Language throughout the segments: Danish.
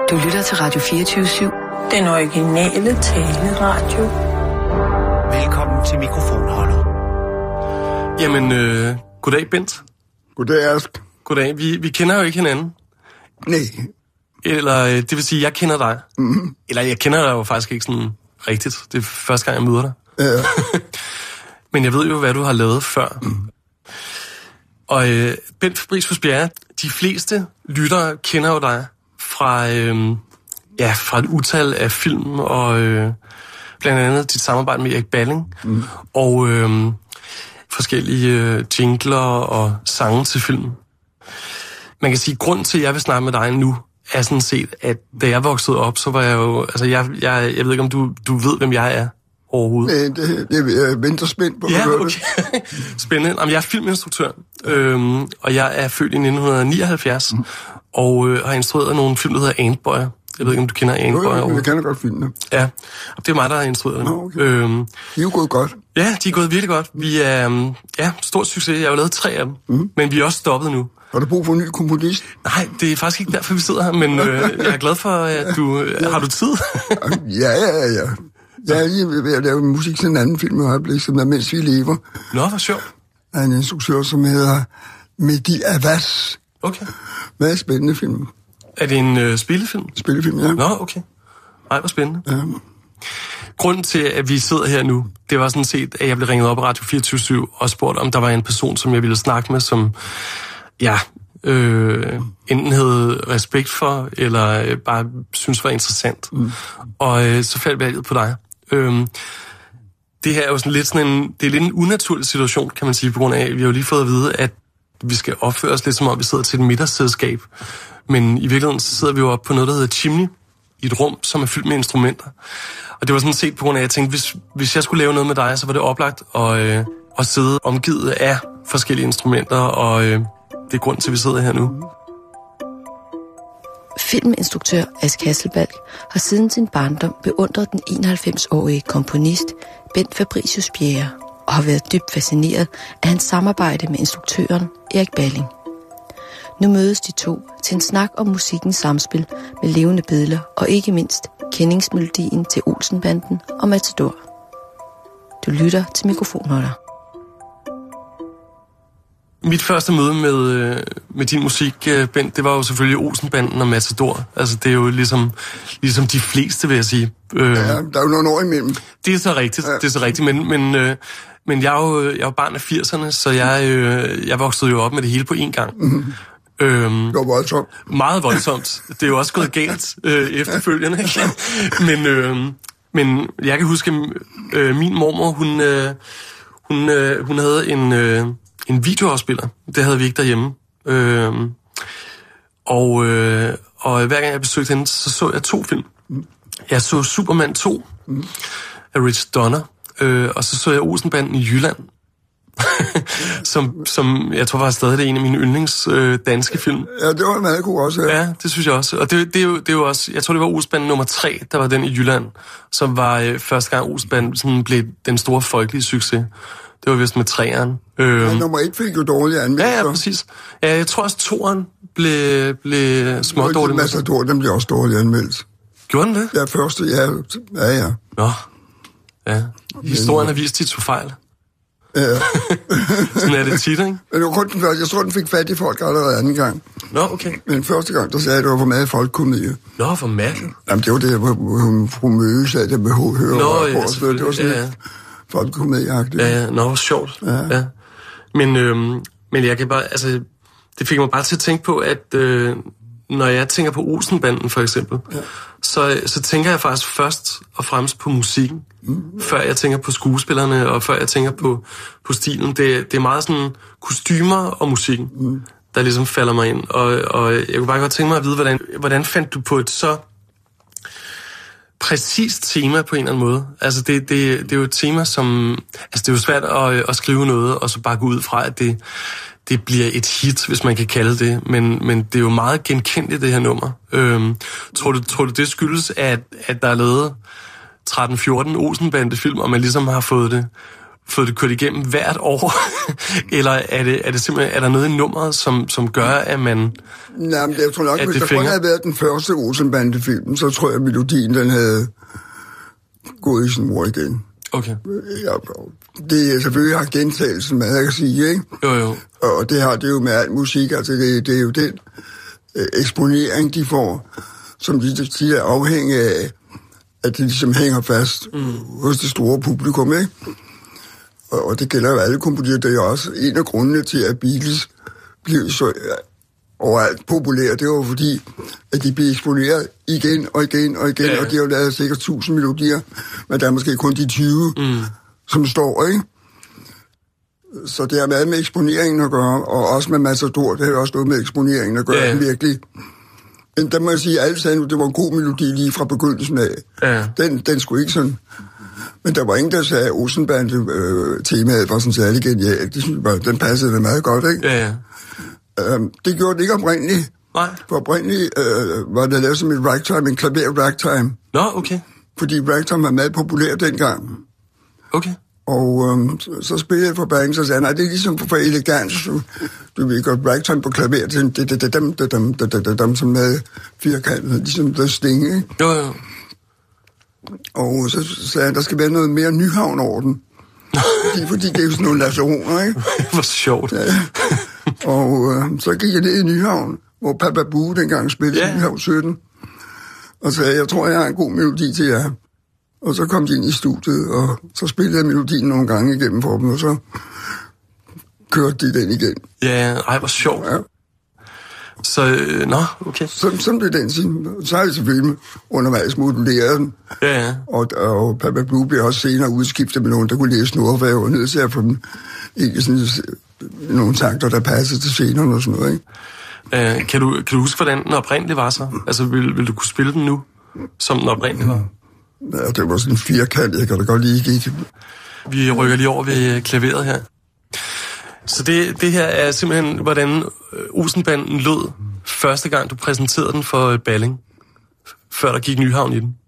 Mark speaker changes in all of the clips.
Speaker 1: Du lytter til Radio 24/7.
Speaker 2: Den originale taleradio.
Speaker 3: Velkommen til mikrofonholder.
Speaker 4: Jamen, goddag, Bent.
Speaker 5: Goddag, Ask.
Speaker 4: Goddag. Vi kender jo ikke hinanden.
Speaker 5: Nej.
Speaker 4: Eller, det vil sige, jeg kender dig.
Speaker 5: Mm-hmm.
Speaker 4: Eller, jeg kender dig jo faktisk ikke sådan rigtigt. Det er første gang, jeg møder dig.
Speaker 5: Ja.
Speaker 4: Men jeg ved jo, hvad du har lavet før. Mm. Og Bent Fabricius Bjerre, de fleste lyttere kender jo dig fra et utal af film, og blandt andet dit samarbejde med Erik Balling, og forskellige jingler og sange til film. Man kan sige, at grunden til, at jeg vil snakke med dig nu, er sådan set, at da jeg voksede op, så var jeg jo... Altså, jeg ved ikke, om du ved, hvem jeg er overhovedet.
Speaker 5: Nej, det venter spændt på.
Speaker 4: Ja, okay. Spændende. Jamen, jeg er filminstruktør, og jeg er født i 1979, og har instrueret nogle film, der hedder Antboy. Jeg ved ikke, om du kender Antboy overhovedet.
Speaker 5: Jo, jeg kender godt filmene.
Speaker 4: Ja, og det er mig, der har instrueret dem.
Speaker 5: Okay. De er jo gået godt.
Speaker 4: Ja, de er gået virkelig godt. Vi er, stor succes. Jeg har jo lavet 3 af dem, men vi er også stoppet nu.
Speaker 5: Har du brug for en ny komponist?
Speaker 4: Nej, det er faktisk ikke derfor, vi sidder her, men jeg er glad for, at du... Har du tid?
Speaker 5: Ja. Jeg er lige ved at lave musik til en anden film i øjeblik, som er Mens vi lever.
Speaker 4: Nå, hvor sjovt.
Speaker 5: Der er en instruktør, som hedder Mehdi Abbas.
Speaker 4: Okay.
Speaker 5: Hvad er spændende film?
Speaker 4: Er det en spillefilm?
Speaker 5: Spillefilm, ja.
Speaker 4: Nå, okay. Ej, hvor spændende.
Speaker 5: Ja.
Speaker 4: Grunden til, at vi sidder her nu, det var sådan set, at jeg blev ringet op af Radio 24/7 og spurgt, om der var en person, som jeg ville snakke med, som enten havde respekt for, eller bare synes var interessant. Og så faldt valget på dig. Det her er jo sådan lidt en unaturlig situation, kan man sige, på grund af, at vi har jo lige fået at vide, at vi skal opføre os lidt som om, vi sidder til et middagsselskab. Men i virkeligheden så sidder vi jo oppe på noget, der hedder Chimney, i et rum, som er fyldt med instrumenter. Og det var sådan set på grund af, at jeg tænkte, hvis jeg skulle lave noget med dig, så var det oplagt at sidde omgivet af forskellige instrumenter, og det er grunden til, at vi sidder her nu.
Speaker 1: Filminstruktør Ask Hasselbalch har siden sin barndom beundret den 91-årige komponist Bent Fabricius Bjerre og har været dybt fascineret af hans samarbejde med instruktøren Erik Balling. Nu mødes de to til en snak om musikkens samspil med levende billeder og ikke mindst kendingsmelodien til Olsenbanden og Matador. Du lytter til mikrofonholder.
Speaker 4: Mit første møde med din musik, Bent, det var jo selvfølgelig Olsenbanden og Matador. Altså, det er jo ligesom de fleste, vil jeg sige.
Speaker 5: Ja, der er jo nogle år imellem.
Speaker 4: Det er så rigtigt, men jeg er jo barn af 80'erne, så jeg voksede jo op med det hele på én gang.
Speaker 5: Det var voldsomt.
Speaker 4: Meget voldsomt. Det er jo også gået galt efterfølgende, ikke? Men jeg kan huske, min mormor, hun havde en videoafspiller. Det havde vi ikke derhjemme. Og hver gang jeg besøgte hende, så jeg 2 film. Jeg så Superman 2 af Richard Donner, og så jeg Olsenbanden i Jylland, som jeg tror faktisk stadig det er en af mine yndlings danske film.
Speaker 5: Ja, det var meget god også.
Speaker 4: Ja, det synes jeg også. Og det er jo også, jeg tror det var Olsenbanden nummer 3, der var den i Jylland, som var første gang Olsenbanden sådan blev den store folkelige succes. Det var vist med 3'eren.
Speaker 5: Ja, nummer 1 fik jo dårlige anmeldelser.
Speaker 4: Ja, præcis. Ja, jeg tror også 2'eren blev smådårlig.
Speaker 5: Matador, den blev også dårlig anmeldt.
Speaker 4: Gjorde den det?
Speaker 5: Ja, første, ja.
Speaker 4: Nå, ja. Historien har vist, at de tog fejl.
Speaker 5: Ja.
Speaker 4: Sådan er det tit, ikke?
Speaker 5: Men det var kun den første. Jeg tror, den fik fat i folk allerede anden gang.
Speaker 4: Nå, okay.
Speaker 5: Men første gang, der sagde jeg, at det var for meget folkekomedie.
Speaker 4: Nå, for mad.
Speaker 5: Jamen, det var det, hvor fru Møge sagde, det behov hører.
Speaker 4: Nå, ja, selvfølgelig.
Speaker 5: Det var sådan lidt folkekomedieagtigt.
Speaker 4: Ja, nå, sjovt. Ja. Men jeg kan bare, altså, det fik mig bare til at tænke på, at når jeg tænker på Olsenbanden, for eksempel, så tænker jeg faktisk først og fremmest på musikken, før jeg tænker på skuespillerne, og før jeg tænker på stilen. Det er meget sådan kostymer og musikken, der ligesom falder mig ind. Og jeg kunne bare godt tænke mig at vide, hvordan fandt du på et så præcist tema på en eller anden måde? Altså, det er jo et tema, som... Altså, det er jo svært at skrive noget, og så bare gå ud fra, at det bliver et hit, hvis man kan kalde det. Men det er jo meget genkendeligt, det her nummer. Tror du, det skyldes, at der er lavet 13-14 Olsenbande-film, og man ligesom har fået det fået det kørt igennem hvert år? Eller er det simpelthen, er der noget i nummeret, som gør, at man...
Speaker 5: Nej, men jeg tror nok, hvis der kun havde været den første Olsen-bande-film, så tror jeg, at melodien den havde gået i sin mor igen.
Speaker 4: Okay.
Speaker 5: Ja, det er selvfølgelig har gentagelsen med, jeg kan sige, ikke?
Speaker 4: Jo.
Speaker 5: Og det har det jo med al musik, altså det er jo den eksponering, de får, som de siger afhængig af, at det ligesom hænger fast hos det store publikum, ikke? Og det gælder jo alle komponenter. Det er jo også en af grundene til, at Beatles blev så overalt populære. Det var fordi, at de blev eksponeret igen og igen, og de har jo lavet sikkert 1000 melodier, men der er måske kun de 20, som står, ikke? Så det har meget med eksponeringen at gøre, og også med Matador, det har også noget med eksponeringen at gøre, virkelig. Men der må jeg sige, at alle sagde nu, det var en god melodi lige fra begyndelsen af. Ja. Den skulle ikke sådan... Men der var ingen, der sagde, at Olsen-bande-temaet var sådan særlig genialt. Den passede det meget godt, ikke?
Speaker 4: Ja.
Speaker 5: Det gjorde det ikke oprindeligt.
Speaker 4: Nej.
Speaker 5: For oprindeligt var det lavet som et ragtime, en klaver-ragtime.
Speaker 4: Nå, okay.
Speaker 5: Fordi ragtime var meget populær dengang.
Speaker 4: Okay.
Speaker 5: Og så spillede jeg for Banks og sagde, nej, det er ligesom for elegant. Du vil godt ragtime på klaver, det dem som havde firkantet, ligesom der Sting, ikke?
Speaker 4: Jo.
Speaker 5: Og så sagde jeg, der skal være noget mere Nyhavn over den. fordi det er jo sådan nogle lasaroner, ikke?
Speaker 4: Hvor sjovt. Ja.
Speaker 5: Og så gik jeg ned i Nyhavn, hvor Papa Bue dengang spillede i Nyhavn 17. Og sagde, jeg tror, jeg har en god melodi til jer. Og så kom de ind i studiet, og så spillede jeg melodien nogle gange igennem for dem, og så kørte de den igen.
Speaker 4: Ja, ej, hvor sjovt. Ja. Så, okay.
Speaker 5: Sådan blev den sin. Så har jeg selvfølgelig undervejs moduleret den.
Speaker 4: Ja.
Speaker 5: Og Papa Blue blev også senere udskiftet med nogen, der kunne læse Nordfag, og nødt til at få dem ikke sådan nogle takter, der passede til scenerne og sådan noget, ikke?
Speaker 4: Kan du huske, hvordan den oprindelige var så? Altså, vil du kunne spille den nu, som den oprindelige var?
Speaker 5: Ja, det var sådan en firkant, jeg kan da godt lige give.
Speaker 4: Vi rykker lige over ved klaveret her. Så det her er simpelthen, hvordan Olsen-banden lød første gang, du præsenterede den for Balling, før der gik Nyhavn i den.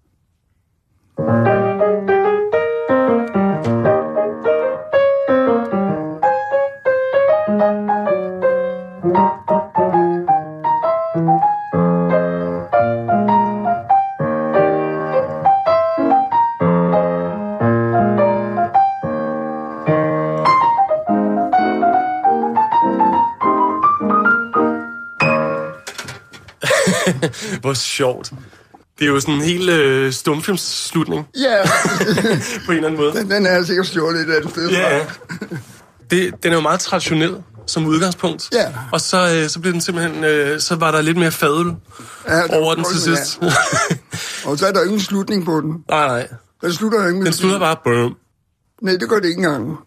Speaker 4: Hvor sjovt. Det er jo sådan en helt stumfilmsslutning.
Speaker 5: Ja.
Speaker 4: På en eller anden måde.
Speaker 5: Den er sikkert stjålet et andet sted.
Speaker 4: Ja. Den er jo meget traditionel som udgangspunkt.
Speaker 5: Ja.
Speaker 4: Og så blev den simpelthen... så var der lidt mere fadøl over den til sidst.
Speaker 5: Ja. Og så er der ingen slutning på den.
Speaker 4: Nej.
Speaker 5: Den slutter ikke med...
Speaker 4: Den slutter bare... Brum.
Speaker 5: Nej, det gør det ikke engang.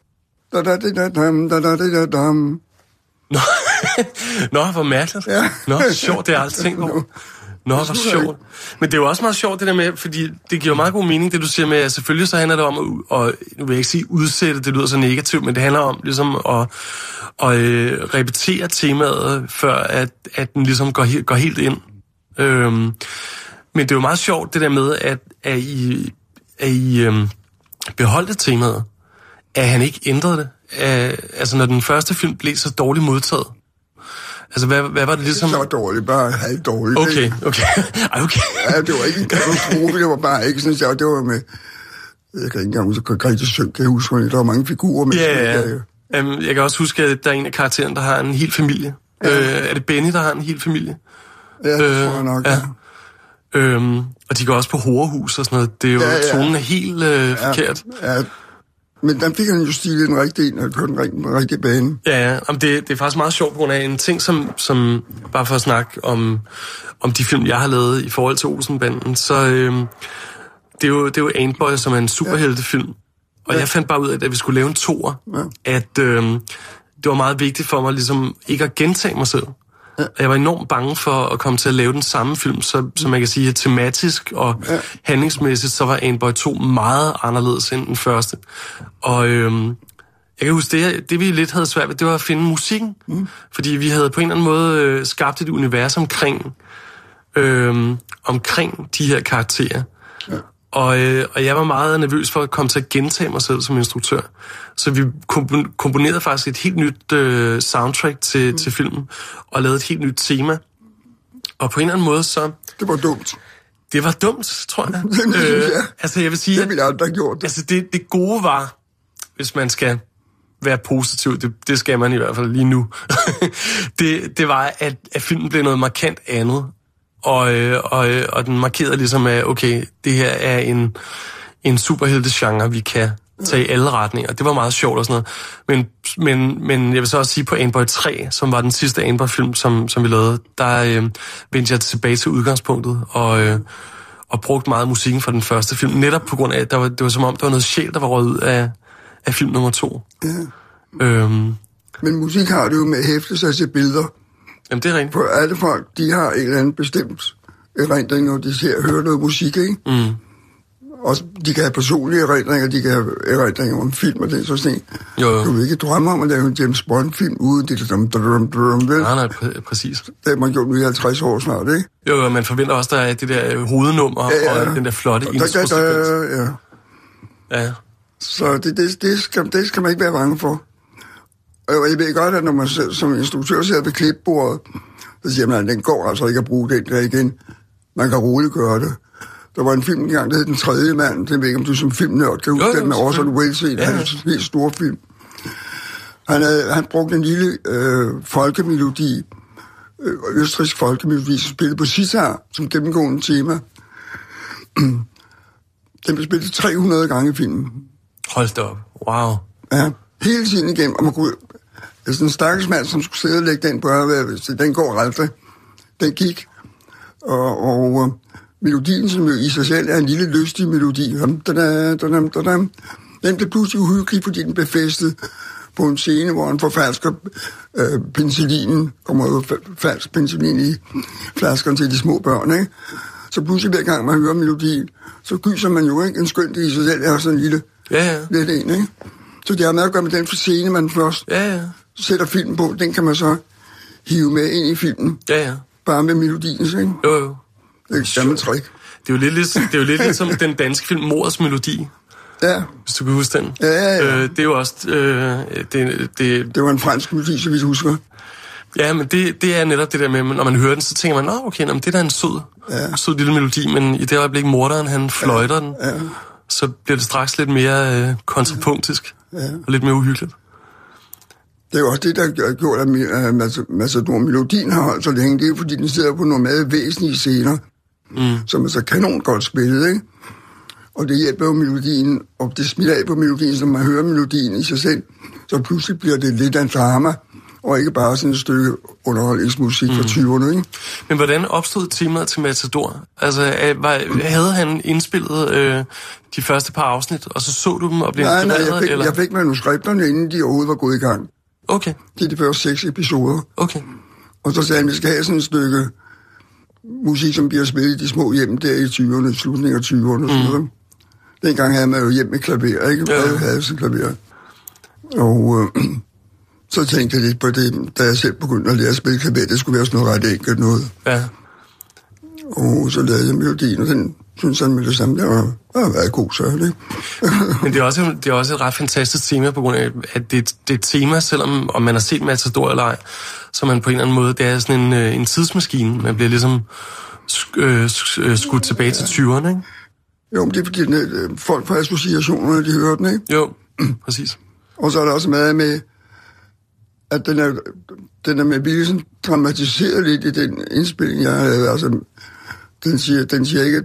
Speaker 4: Nå, hvor mærkeligt. Ja. Nå, sjovt, det er aldrig tænkt over. Nå, hvor sjovt. Men det er jo også meget sjovt, det der med, fordi det giver meget god mening, det du siger med, at selvfølgelig så handler det om at nu vil jeg ikke sige udsætte, det lyder så negativt, men det handler om ligesom at repetere temaet, før at den ligesom går helt ind. Men det er jo meget sjovt, det der med, at I beholdte temaet, at han ikke ændrede det. Altså, når den første film blev så dårligt modtaget. Altså, hvad var det ligesom...
Speaker 5: Så dårligt, bare halvdårligt.
Speaker 4: Okay.
Speaker 5: Ja, det var ikke en katastrofe, det var bare ikke sådan, det var med... Jeg kan ikke engang huske, Grete Sønk, kan jeg huske, der var mange figurer med.
Speaker 4: Ja. Jeg kan også huske, at der er en af karaktererne, der har en hel familie. Ja. Er det Benny, der har en hel familie?
Speaker 5: Ja, det tror jeg nok, ja.
Speaker 4: Og de går også på horehus og sådan noget. Det er jo tonen er helt forkert.
Speaker 5: Ja. Men den fik han jo stilet en rigtig en, og kørt en rigtig bane. Ja,
Speaker 4: det er faktisk meget sjovt på grund af en ting, som bare for at snakke om de film, jeg har lavet i forhold til Olsen-banden, så det er jo Antboy, som er en superheltefilm. Og jeg fandt bare ud af, at vi skulle lave en toer, at det var meget vigtigt for mig ligesom ikke at gentage mig selv. Ja. Jeg var enormt bange for at komme til at lave den samme film, så man kan sige, at tematisk og handlingsmæssigt, så var Antboy 2 meget anderledes end den første. Og jeg kan huske, det vi lidt havde svært ved, det var at finde musikken. Fordi vi havde på en eller anden måde skabt et univers omkring de her karakterer. Ja. Og jeg var meget nervøs for at komme til at gentage mig selv som instruktør. Så vi komponerede faktisk et helt nyt soundtrack til filmen, og lavede et helt nyt tema. Og på en eller anden måde så...
Speaker 5: Det var dumt.
Speaker 4: Det var dumt, tror jeg. Altså, jeg vil sige...
Speaker 5: Det ville aldrig have gjort det.
Speaker 4: Altså, det gode var, hvis man skal være positiv, det skal man i hvert fald lige nu, det var, at filmen blev noget markant andet. Og den markerede ligesom, at okay, det her er en superheltegenre, vi kan tage i alle retninger. Det var meget sjovt og sådan noget. Men jeg vil så også sige, på Antboy 3, som var den sidste Antboy-film, som vi lavede, der vendte jeg tilbage til udgangspunktet og brugte meget musikken fra den første film. Netop på grund af, at det var som om, der var noget sjæl, der var røget ud af film nummer 2.
Speaker 5: Ja. Men musik har det jo med at hæfte sig til billeder.
Speaker 4: Jamen, det er rent.
Speaker 5: For alle folk, de har en eller anden bestemt erindring, når de ser og hører noget musik, ikke? Mm. Også, de kan have personlige erindringer, de kan have erindringer om film og den sådan ting. Jo. Du vil ikke drømme om at lave en James Bond-film uden det
Speaker 4: Nej, præcis.
Speaker 5: Det har man gjort nu i 50 år snart, ikke?
Speaker 4: Jo, man forventer også, der er det der hovednummer og den der flotte introsekvens. Ja.
Speaker 5: Så det skal man ikke være bange for. Og jeg ved godt, at når man som instruktør sidder ved klipbordet, så siger man, at den går altså ikke at bruge den der igen. Man kan roligt gøre det. Der var en film engang, der hed Den tredje mand. Det ved ikke, om du som filmnørd kan huske den med Orson Welles. Han er en helt stor film. Han brugte en lille folkemelodi, østrigsk folkemelodi, som spillede på sitar, som gennemgående tema. Den blev spillet 300 gange i filmen.
Speaker 4: Hold da op. Wow.
Speaker 5: Ja, hele tiden igennem. Og man kunne... sådan en stakkels mand, som skulle sidde og lægge den på så den går aldrig. Den gik. Og melodien, som jo i sig selv er en lille lystig melodi, den blev pludselig uhyggelig, fordi den blev festet på en scene, hvor han forfalsker penicillinen, kommer ud falsk penicillin i flaskerne til de små børn, ikke? Så pludselig hver gang man hører melodien, så gyser man jo, ikke? En skønt i sig selv er sådan en lille lidt en, ikke? Så det har med at gøre med den scene, man først sætter filmen på, den kan man så hive med ind i filmen. Ja. Bare med melodien, ikke?
Speaker 4: Jo.
Speaker 5: Det er et gammelt trick.
Speaker 4: Det er jo lidt ligesom den danske film Mordets Melodi.
Speaker 5: Ja.
Speaker 4: Hvis du kan huske den.
Speaker 5: Ja.
Speaker 4: Det er jo også...
Speaker 5: Det var en fransk melodi, så vidt husker.
Speaker 4: Ja, men det er netop det der med, når man hører den, så tænker man, okay, det er da en sød lille melodi, men i det øjeblik, morderen, han fløjter den, så bliver det straks lidt mere kontrapunktisk og lidt mere uhyggeligt.
Speaker 5: Det er jo også det, der har gjort, at Matador-melodien har holdt så længe. Det er jo, fordi den sidder på nogle meget væsentlige scener, som er så kanon godt spillet, ikke? Og det hjælper jo melodien, og det smitter af på melodien, så man hører melodien i sig selv. Så pludselig bliver det lidt af en drama, og ikke bare sådan et stykke underholdningsmusik fra 20'erne, ikke?
Speaker 4: Men hvordan opstod temaet til Matador? Altså, havde han indspillet de første par afsnit, og så du dem og blev inspireret?
Speaker 5: Nej, jeg fik manuskripterne, inden de overhovedet var gået i gang.
Speaker 4: Okay.
Speaker 5: Det er de første 6 episoder.
Speaker 4: Okay.
Speaker 5: Og så sagde han, vi skal have sådan et stykke musik, som bliver spillet i de små hjem der i 20'erne, slutningen af 20'erne og sådan noget. Dengang havde man jo hjem med klaver, ikke? Jeg havde sådan klaver. Og så tænkte jeg lidt på det, da jeg selv begyndte at lære at spille klaver. Det skulle være sådan noget ret enkelt noget. Ja. Og så lavede jeg melodien, og den synes han med det samme, der har været god, så ikke?
Speaker 4: Men det er også et ret fantastisk tema, på grund af, at det er et tema, selvom om man har set Matador eller ej, så man på en eller anden måde, det er sådan en tidsmaskine. Man bliver ligesom skudt tilbage til 20'erne, ikke?
Speaker 5: Jo, men det er fordi, folk får associationer, når de hører den, ikke?
Speaker 4: Jo, præcis.
Speaker 5: Og så er der også meget med, at den er med vildt dramatiseret lidt i den indspilling, jeg havde. Altså, den siger ikke,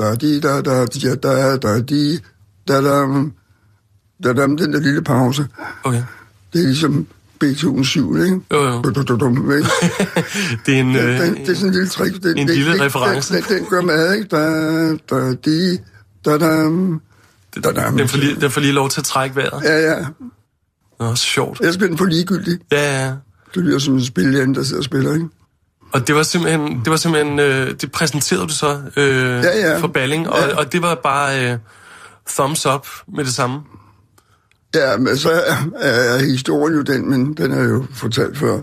Speaker 5: den der lille pause. Okay. Det er ligesom Beethoven 7, ikke?
Speaker 4: Jo. Det er en...
Speaker 5: det er sådan en lille trick.
Speaker 4: En lille reference.
Speaker 5: Den gør mad, ikke?
Speaker 4: Den får lige lov til at trække vejret.
Speaker 5: Ja.
Speaker 4: Nå, sjovt.
Speaker 5: Jeg spiller den for ligegyldig.
Speaker 4: Ja.
Speaker 5: Det lyder som en spillehjerne, der sidder og spiller, ikke?
Speaker 4: Og det var simpelthen, det præsenterede du så for Balling, og det var bare thumbs up med det samme.
Speaker 5: Ja, men så er historien jo den, men den er jo fortalt før,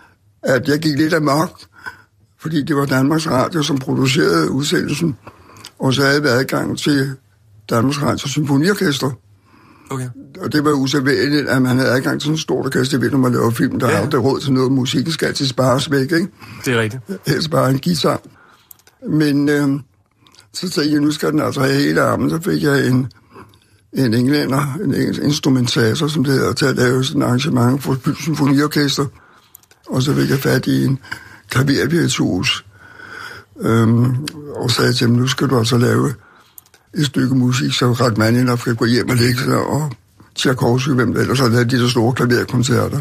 Speaker 5: at jeg gik lidt amok, fordi det var Danmarks Radio, som producerede udsendelsen, Og så havde vi adgang til Danmarks Radio Symfoniorkester.
Speaker 4: Okay.
Speaker 5: Og det var usædvanligt, at man havde adgang til sådan en stort orkester, når man laver film, der har råd til noget. Musikken skal altid spares væk, ikke?
Speaker 4: Det er rigtigt.
Speaker 5: Helst bare en guitar. Men så tænkte jeg, nu skal den altså have hele armen. Så fik jeg en englænder, en engelsk instrumentator, som det hedder, til at lave sådan et arrangement for et symfoniorkester. Og så fik jeg fat i en klavervirtuos. Og sagde til dem, nu skal du altså lave et stykke musik, så Rachmaninoff kan gå hjem og lægge sig, og Tchaikovsky, hvem der ellers har lavet de der store klaverkoncerter.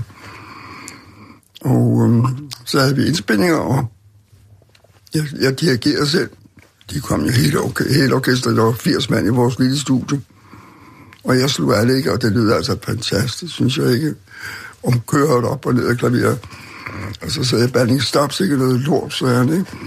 Speaker 5: Og så havde vi indspillinger, og jeg dirigerede selv. De kom jo hele orkestret, der var 80 mand i vores lille studie. Og jeg slog alle ikke, og det lyder altså fantastisk, synes jeg ikke. Om køret op og ned af klaveret. Og så sagde jeg, Balling, stop, sikkert noget lort, sagde han, ikke?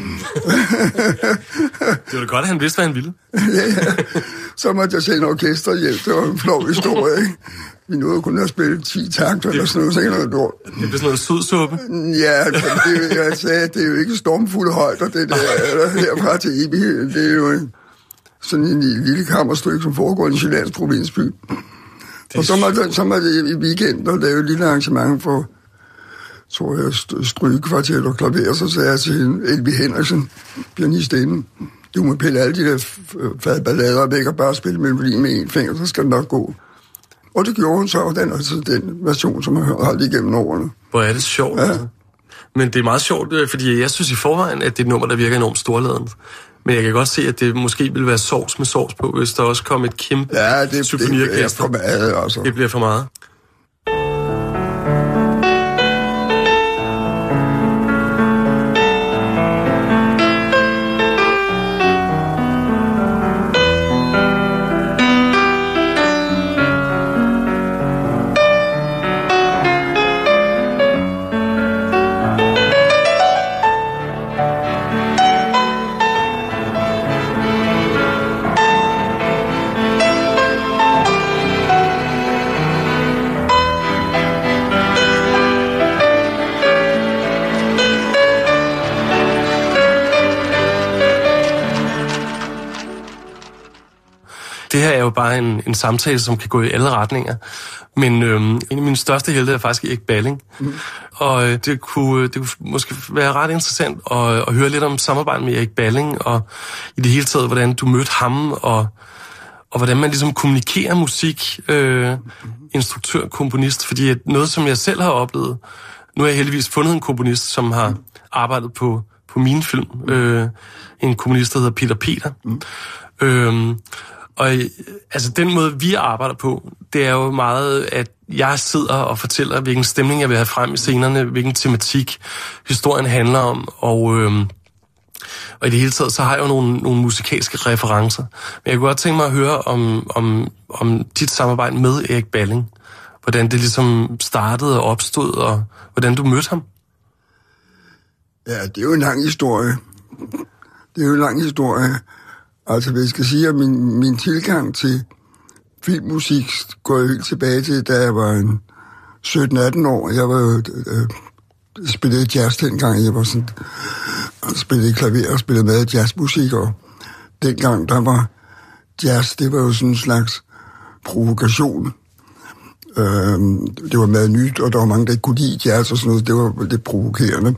Speaker 4: Det var da godt, at han vidste, hvad han ville.
Speaker 5: Ja. Så måtte jeg sende orkester hjem. Det var en flov historie, ikke? Vi nåede kun at spille 10 takter eller sådan noget, sikkert noget lort.
Speaker 4: Det blev sådan noget sødsuppe.
Speaker 5: Ja, jeg sagde, det er jo ikke stormfulde højder, det der herfra til evigheden. Det er jo sådan en lille kammerstykke, som foregår i en chilensk provinsby. Og så måtte jeg i weekenden lave et lille arrangement for, tror jeg, strygekvartet og klaver, så sagde jeg til hende, Elvi Henriksen, pianistinde, du må pille alle de der fadballader væk og bare spille melodi med en finger, så skal det nok gå. Og det gjorde hun så, og den er altså den version, som jeg har holdt igennem årene.
Speaker 4: Hvor er det sjovt, altså. Men det er meget sjovt, fordi jeg synes i forvejen, at det er et nummer, der virker enormt storladent. Men jeg kan godt se, at det måske vil være sovs med sovs på, hvis der også kommer et kæmpe symfoniorkester.
Speaker 5: Det bliver for meget, altså.
Speaker 4: Det bliver for meget. Det her er jo bare en samtale, som kan gå i alle retninger. Men en af mine største helte er faktisk Erik Balling. Og det kunne måske være ret interessant at høre lidt om samarbejdet med Erik Balling, og i det hele taget, hvordan du mødte ham, og hvordan man ligesom kommunikerer musik, instruktør, komponist. Fordi noget, som jeg selv har oplevet, nu har jeg heldigvis fundet en komponist, som har arbejdet på mine film. En komponist, der hedder Peter. Og altså den måde, vi arbejder på, det er jo meget, at jeg sidder og fortæller, hvilken stemning jeg vil have frem i scenerne, hvilken tematik historien handler om, og i det hele taget, så har jeg jo nogle musikalske referencer. Men jeg kunne godt tænke mig at høre om dit samarbejde med Erik Balling. Hvordan det ligesom startede og opstod, og hvordan du mødte ham.
Speaker 5: Ja, det er jo en lang historie. Altså, hvis jeg skal sige, at min tilgang til filmmusik går helt tilbage til, da jeg var 17-18 år. Jeg var jo spillede jazz dengang. Jeg var sådan, spillede klaver og spillede med jazzmusik, og dengang der var jazz, det var jo sådan en slags provokation. Det var meget nyt, og der var mange, der ikke kunne lide jazz og sådan noget. Det var lidt provokerende.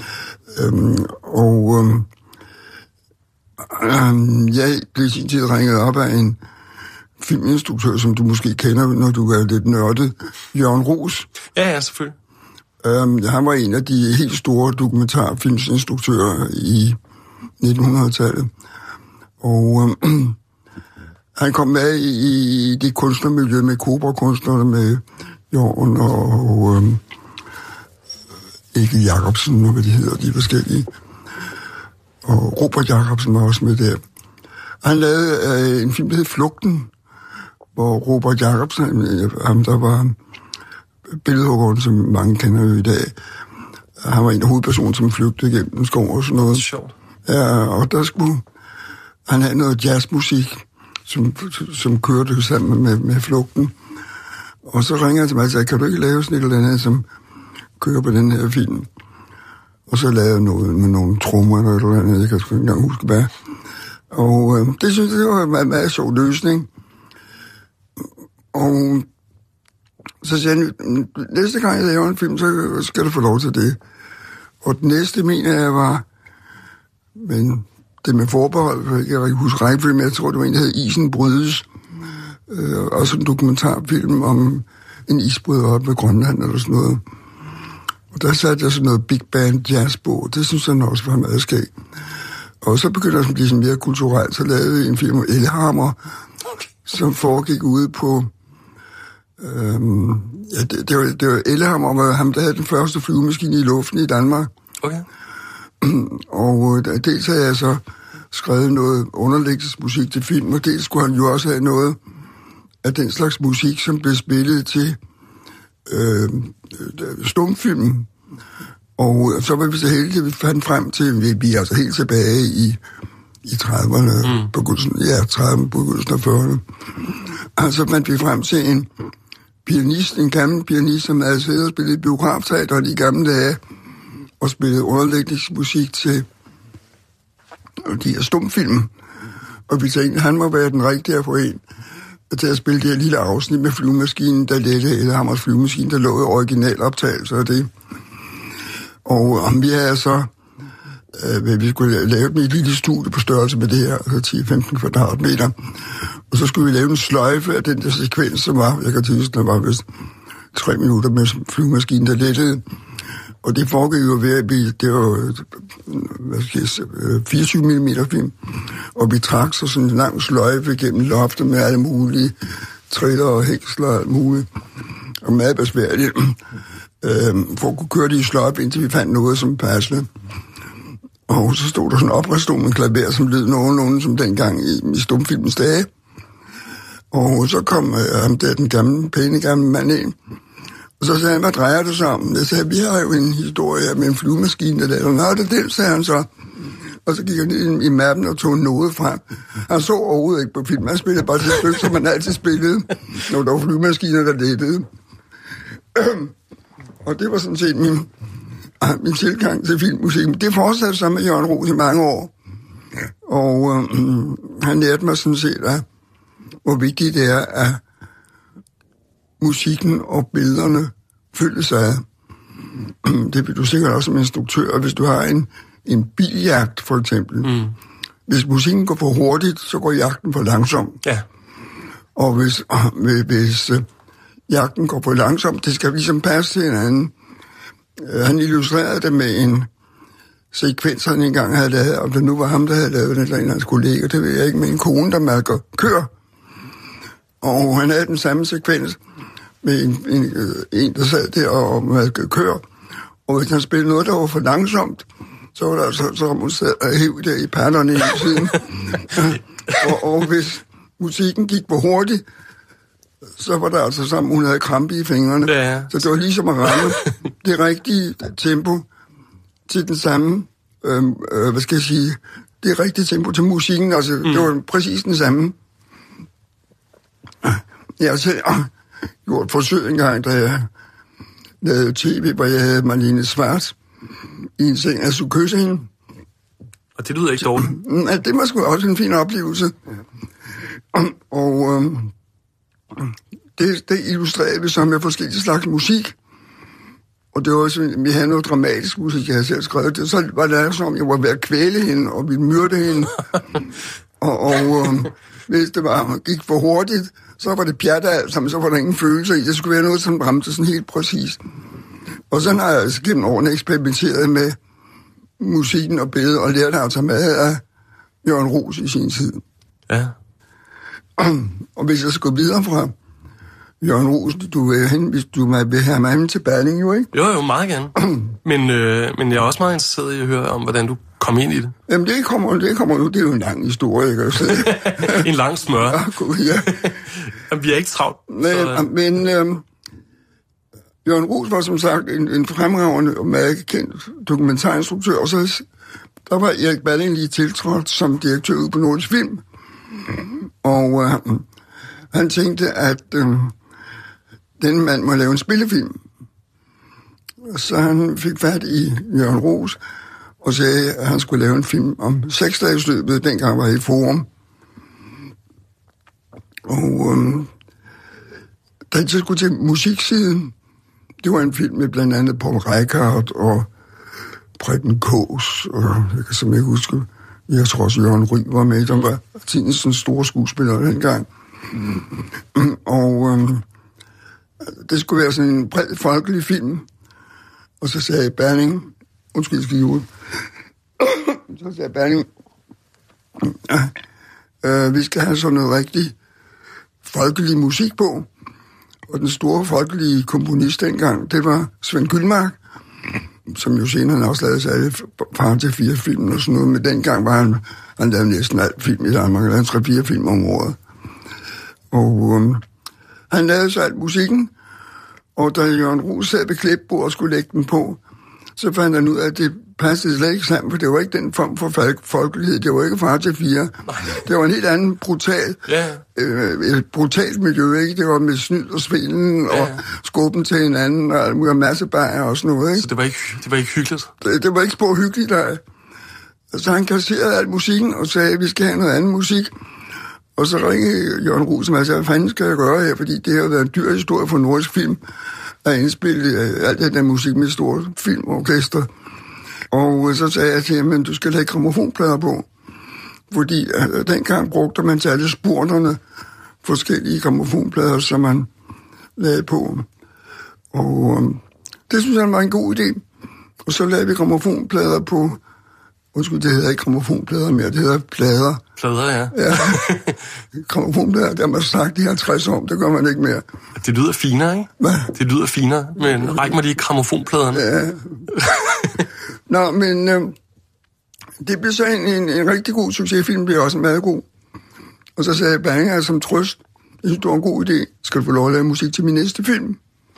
Speaker 5: Jeg blev i sin tid ringet op af en filminstruktør, som du måske kender, når du er lidt nørdet, Jørgen Roos.
Speaker 4: Ja, selvfølgelig.
Speaker 5: Han var en af de helt store dokumentarfilmsinstruktører i 1900-tallet. Og han kom med i det kunstnermiljø med Cobra-kunstnerne, med Jørgen og Egil Jacobsen, og hvad de hedder, de forskellige. Og Robert Jacobsen var også med der. Han lavede en film, der hed Flugten, hvor Robert Jacobsen, ham der var billedhuggeren, som mange kender jo i dag, han var en af hovedpersonerne, som flygtede gennem skov og sådan noget.
Speaker 4: Sjovt.
Speaker 5: Ja, og der skulle han have noget jazzmusik, som kørte sammen med Flugten. Og så ringer han til mig og sagde, kan du ikke lave sådan et eller andet, som kører på den her film? Og så lavede jeg noget med nogle trommer eller et eller andet, jeg kan sgu ikke engang huske hvad. Og det synes jeg, det var en meget sjov løsning. Og så siger han, næste gang jeg laver en film, så skal du få lov til det. Og den næste, mener jeg, var, men det med forbehold, for jeg kan ikke huske rækkefølge, men jeg tror, det var en, der hed Isen brydes. Også en dokumentarfilm om en isbryder op ved Grønland eller sådan noget. Og der satte jeg sådan noget big band jazz på. Det synes jeg også var meget skægt. Og så begyndte jeg at blive sådan mere kulturelt. Så lavede jeg en film om Elhammer, som foregik ude på... det var Elhammer, var ham, der havde den første flyvemaskine i luften i Danmark.
Speaker 4: Okay.
Speaker 5: Og dels havde jeg så skrevet noget underlæggelsesmusik til film, og dels skulle han jo også have noget af den slags musik, som blev spillet til stumfilmen. Og så var vi så heldige, at vi fandt frem til, vi er altså helt tilbage i 30'erne, begyndelsen af 40'erne. Altså fandt vi frem til en pianist, en gammel pianist, som havde siddet og spillet biografteater i gamle dage, og spillede underlægningsmusik til de her stumfilm. Og vi tænkte, han må være den rigtige at få en til at spille det her lille afsnit med flyvemaskinen, der lette Elhammers flyvemaskine, der lå i originaloptagelser af det. Og vi havde så, vi skulle lave den i et lille studie på størrelse med det her, altså 10-15 kvadratmeter. Og så skulle vi lave en sløjfe af den der sekvens, som var, jeg kan huske, der var vist 3 minutter med flyvemaskinen, der lettede. Og det foregik jo ved, at det var 24 mm film, og vi trak så sådan en lang sløjfe gennem loftet med alle mulige triller og hængsler og alt muligt. Og meget besværligt, for at kunne køre det i sløjfe, indtil vi fandt noget, som passede. Og så stod der sådan en oprestående klaver, som lød nogenlunde som dengang i stumfilmens dage. Og så kom ham der, den pæne gamle mand ind. Og så sagde han, hvad drejer det sig om? Jeg sagde, vi har jo en historie med en flyvemaskine, der lavede. Nå, det sagde han så. Og så gik han ind i mappen og tog noget frem. Han så overhovedet ikke på film. Han spillede bare det stykke, som man altid spillede, når der var flyvemaskiner, der lettede. Og det var sådan set min tilgang til filmmusik. Det fortsatte så med Jørgen Roos i mange år. Og han lærte mig sådan set, hvor vigtigt det er, at musikken og billederne følges ad. Det vil du sikkert også som instruktør, hvis du har en biljagt, for eksempel. Hvis musikken går for hurtigt, så går jagten for langsomt.
Speaker 4: Ja.
Speaker 5: Og hvis jagten går for langsomt, det skal ligesom passe til hinanden. Han illustrerede det med en sekvens, han engang havde lavet, om det nu var ham, der havde lavet det, eller en af hans kolleger, det ved jeg ikke, med en kone, der malker køer. Og han havde den samme sekvens med en der sad der og malkede køer. Og hvis han spillede noget, der var for langsomt, så var der altså, så hun sad og hæv der i patterne i siden. og hvis musikken gik for hurtigt, så var der altså sammen, hun havde krampe i fingrene. Ja. Så det var ligesom at ramme det rigtige tempo til den samme, det rigtige tempo til musikken. Altså, det var præcis den samme. Jeg har selv gjort forsøg engang, da jeg lavede tv, hvor jeg havde Marlene Schwartz i en seng, jeg skulle kysse hende.
Speaker 4: Og det lyder ikke dårligt.
Speaker 5: Ja, det var sgu også en fin oplevelse. Og det illustrerede vi så med forskellige slags musik. Og det var også, vi havde noget dramatisk musik, jeg havde selv skrevet det. Så var det som om, jeg var ved at kvæle hende, og ville myrde hende. og hvis det gik for hurtigt, så var det pjat alt sammen, så var der ingen følelser i. Det skulle være noget, som ramte sådan helt præcist. Og sådan har jeg altså gennem årene eksperimenteret med musikken og billedet, og lærte altså med af Jørgen Roos i sin tid.
Speaker 4: Ja.
Speaker 5: Og hvis jeg skal videre fra Jørgen Roos, hvis du vil have mig hen til Berling, jo, ikke?
Speaker 4: Jo, meget gerne. men jeg er også meget interesseret i at høre om, hvordan du kom ind i det.
Speaker 5: Jamen, det kommer nu. Det er jo en lang historie, jeg kan jo sige.
Speaker 4: En lang smør.
Speaker 5: Ja, god, ja.
Speaker 4: Jamen, vi er ikke travlt.
Speaker 5: Så... Men Jørgen Roos var som sagt en fremragende og meget kendt dokumentarinstruktør, og så der var Erik Balling lige tiltrådt som direktør ude på Nordisk Film. Og han tænkte, at den mand må lave en spillefilm. Så han fik fat i Jørgen Roos, og sagde, at han skulle lave en film om 6-dagesløbet. Dengang var jeg i Forum. Og da jeg skulle til musiksiden, det var en film med blandt andet Paul Reichhardt og Preben Kaas, og jeg kan simpelthen ikke huske, jeg tror også Jørgen Ry var med, der var tidens store skuespiller dengang. Og det skulle være sådan en bred folkelig film. Og så sagde Berling, undskyld, skal ud. Så sagde Berling, vi skal have sådan noget rigtig folkelig musik på. Og den store folkelige komponist dengang, det var Svend Gyldmark, som jo senere også lavede sig alle Far til 4 film og sådan noget, men dengang var han lavede næsten alt film i Danmark, han lavede 3-4 film om året. Og han lavede så alt musikken, og da Jørgen Roos sad ved klipbordet og skulle lægge den på, så fandt han ud af, at det passede slet ikke sammen, for det var ikke den form for folkelighed, det var ikke Far til 4. Det var en helt anden et brutalt miljø, ikke? Det var med snyd og svindel og skubben til hinanden og masse bajer og sådan noget, ikke?
Speaker 4: Så det var ikke hyggeligt?
Speaker 5: Det var ikke spor hyggeligt, der. Så han kasserede al musikken og sagde, at vi skal have noget andet musik. Og så ringede Jørgen Roos, som sagde, hvad fanden skal jeg gøre her? Fordi det har været en dyr historie for nordisk film at indspille alt det der musik med store filmorkester. Og så sagde jeg til ham, at du skal lægge grammofonplader på. Fordi dengang brugte man til alle spurterne forskellige grammofonplader, som man lagde på. Og det synes jeg var en god idé. Og så lavede vi grammofonplader på... Undskyld, det hedder ikke grammofonplader mere, det hedder plader.
Speaker 4: Plader, ja.
Speaker 5: Ja. Grammofonplader, det har man sagt i 50 år, det gør man ikke mere.
Speaker 4: Det lyder finere, ikke?
Speaker 5: Hvad?
Speaker 4: Det lyder finere, men ræk mig lige grammofonpladerne.
Speaker 5: Ja. Nå, men det blev så en rigtig god succesfilm, blev også meget god. Og så sagde Berling som trøst, jeg synes, det var en god idé, skal du få lov at lave musik til min næste film?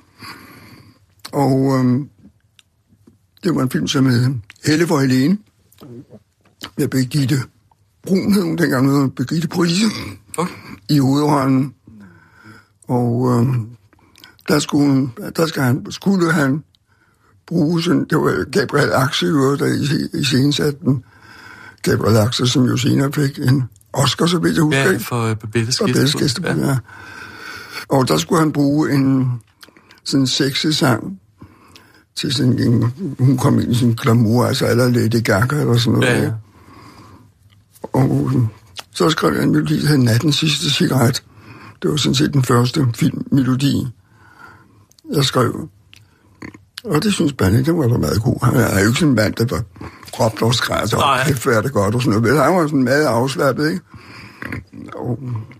Speaker 5: Og det var en film, som hed Helle for Helene. Jeg Birgitte Brun hed hun dengang, med Birgitte Prise i hovedrollen. Og der skulle han bruge sådan, det var Gabriel Axel, der i scenesatte Gabriel Axel, som jo senere fik en Oscar, så vidt jeg husker.
Speaker 4: Ja, for Babettes
Speaker 5: Gæstebud, ja. Og der skulle han bruge en sådan sexy-sang til sådan en, hun kom ind i sådan en glamour, altså eller Lady Gaga eller sådan noget. Ja. Og så skrev jeg en melodi, der hed Nattens sidste cigaret. Det var sådan set den første filmmelodi, jeg skrev. Og det synes Berling, det var da meget god. Han er jo ikke sådan en mand, der var råbt og skræt, og det er det godt og sådan noget. Han var sådan meget afslappet, ikke? Og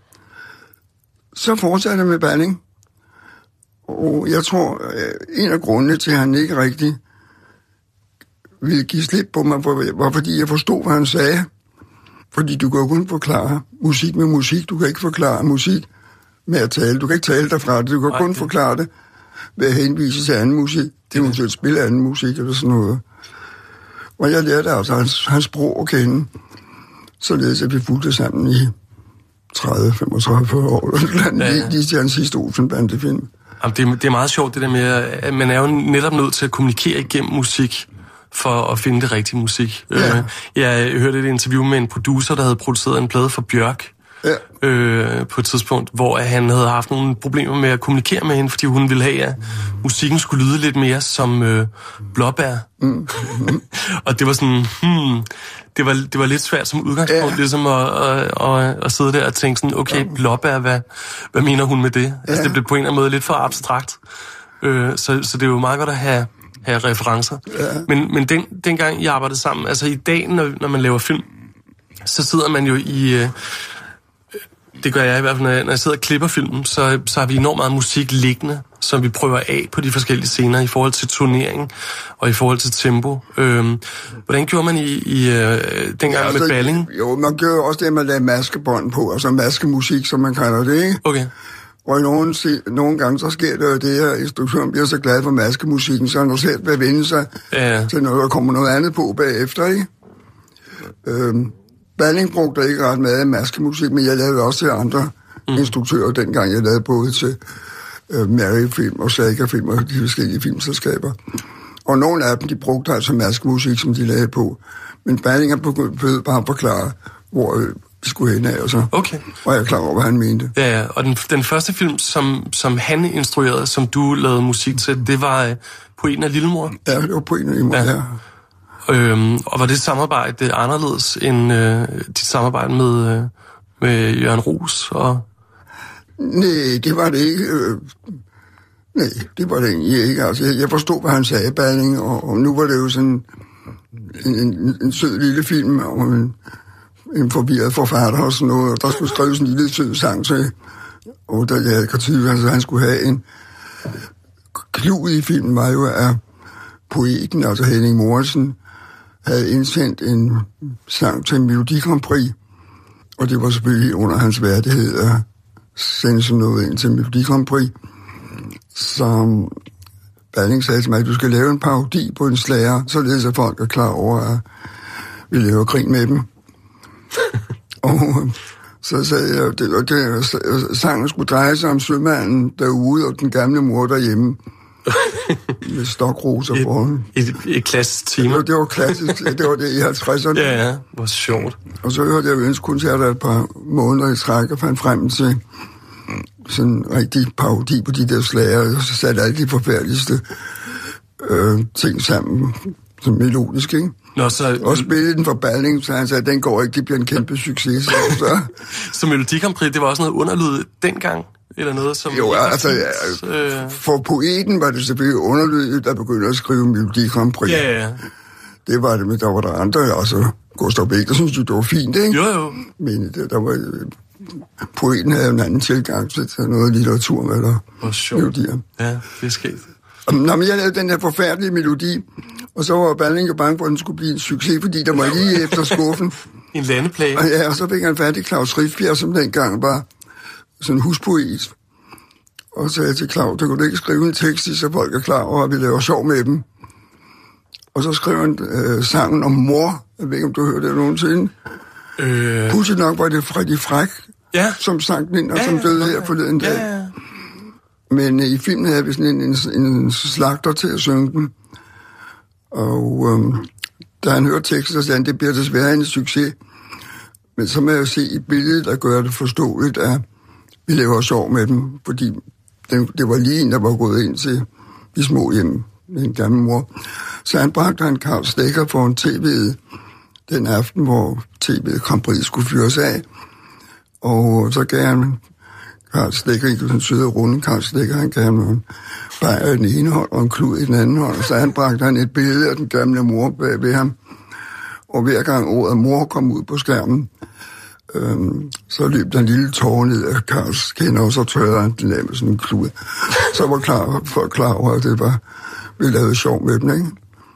Speaker 5: så fortsatte jeg med Berling. Og jeg tror, en af grundene til, at han ikke rigtig ville give slip på mig, var fordi jeg forstod, hvad han sagde. Fordi du kan jo kun forklare musik med musik. Du kan ikke forklare musik med at tale. Du kan ikke tale derfra det. Du kan kun forklare det ved at henvise til anden musik. Det er jo til at spille anden musik eller sådan noget. Og jeg lærte altså hans sprog at kende. Således at vi fulgte sammen i 30, 35, 40 år. Lige til hans sidste Olsen-bandefilm.
Speaker 4: Det er meget sjovt, det der med, at man er jo netop nødt til at kommunikere igennem musik, for at finde det rigtige musik. Ja. Jeg hørte et interview med en producer, der havde produceret en plade for Bjørk, på et tidspunkt, hvor han havde haft nogle problemer med at kommunikere med hende, fordi hun ville have, at musikken skulle lyde lidt mere som blåbær. Og det var sådan, det var lidt svært som udgangspunkt, ligesom at sidde der og tænke sådan, okay, blåbær, hvad mener hun med det? Altså, det blev på en eller anden måde lidt for abstrakt. Så det er jo meget godt at have referencer. Men dengang jeg arbejdede sammen, altså i dag, når man laver film, så sidder man jo i... det gør jeg i hvert fald, når jeg sidder og klipper filmen, så har vi enormt meget musik liggende, som vi prøver af på de forskellige scener i forhold til turnering og i forhold til tempo. Hvordan gjorde man dengang med Balling?
Speaker 5: Jo, man gjorde også det, man lagde maskebånd på, altså maskemusik, som man kalder det, ikke?
Speaker 4: Okay.
Speaker 5: Og nogle gange, så sker det jo det her, instruktøren bliver så glad for maskemusikken, så han nu selv vil vende sig til noget, der kommer noget andet på bagefter, ikke? Balling brugte ikke ret meget af maskemusik, men jeg lavede også til andre instruktører dengang. Jeg lavede både til Mary-film og Saga-film og de forskellige filmselskaber. Og nogle af dem, de brugte altså maskemusik, som de lagde på. Men Ballinger begyndte bare at forklare, hvor vi skulle hen af, og så var jeg klar over, hvad han mente.
Speaker 4: Ja, og den første film, som han instruerede, som du lavede musik til, det var Poeten af Lillemor?
Speaker 5: Ja, det var Poeten af Lillemor, ja.
Speaker 4: Og var det samarbejde anderledes end dit samarbejde med Jørgen Roos?
Speaker 5: Nej, det var det ikke. Nej, det var det egentlig ikke. Altså, jeg forstod, hvad han sagde, Balling, og nu var det jo sådan en sød lille film om en forvirret forfatter og sådan noget, og der skulle skrives en lille sød sang til, og der jeg havde kritik, altså han skulle have en klud i filmen, var jo, at poeten, altså Henning Mortensen, havde indsendt en sang til en Melodi Grand Prix, og det var selvfølgelig under hans værdighed at sende sådan noget ind til Melodi Grand Prix, som Balling sagde til mig, at du skal lave en parodi på en slager, således at folk er klar over, at vi laver grin med dem. Og så sagde jeg, at sangen skulle dreje sig om sømanden derude og den gamle mor derhjemme. Med stokroser på.
Speaker 4: Et klassisk tema.
Speaker 5: Det var klassisk. Det var det i 50'erne.
Speaker 4: Ja, hvor sjovt.
Speaker 5: Og så hørte jeg ønskekoncerter et par måneder i træk og fandt frem til sådan en rigtig parodi på de der slager, og så satte alle de forfærdeligste ting sammen, som melodisk, ikke?
Speaker 4: Nå, så...
Speaker 5: Og spillede den for Balling, så han sagde, at den går ikke, det bliver en kæmpe succes.
Speaker 4: Så Melodi Grand Prix, det var også noget underlyd dengang? Eller noget, som...
Speaker 5: Jo, altså, for poeten var det selvfølgelig underlydet, der begyndte at skrive Melodi Grand Prix.
Speaker 4: Ja.
Speaker 5: Det var det, men der var der andre, altså Gustav Beck, der synes det var fint, ikke?
Speaker 4: Jo.
Speaker 5: Men der var... Poeten havde en anden tilgang til noget litteratur med der melodier.
Speaker 4: Ja, det er sket.
Speaker 5: Nå, men jeg lavede den her forfærdelige melodi, og så var Balling jo bange for, at den skulle blive en succes, fordi der var lige efter skuffen.
Speaker 4: En landeplage.
Speaker 5: Og så fik han fat i Claus Riffbjerg, som dengang var sådan en huspoet. Og så sagde jeg til Claus, der kunne du ikke skrive en tekst i, så folk er klar over, at vi laver sjov med dem. Og så skrev han sangen om mor. Jeg ved ikke, om du hørte det nogensinde. Pudsigt nok var det Freddy Fræk, som sang den ind, og som døde her forleden dag. Ja. Men i filmen havde vi sådan en slagter til at synge den. Og da han hørte teksten, så sagde han, det bliver desværre en succes. Men så må jeg jo se i billedet, der gør det forståeligt, at vi laver sjov med dem, fordi det var lige en, der var gået ind til de små hjem, en gammel mor. Så han bragte en Carl Stegger for en tv'et den aften, hvor tv'et Grand Prix skulle fyres af. Og så gav han Carl Stegger, ikke sådan søde runde Carl Stegger, han gav ham en bajer i den ene hånd og en klud i den anden hånd. Så han bragte han et billede af den gamle mor bag ved ham. Og hver gang ordet mor kom ud på skærmen, så løb der en lille tårer ned af Karls kender, og så tørrede han den af med sådan en klud. Så var klar over, at det var, vi lavede sjov med dem, ikke?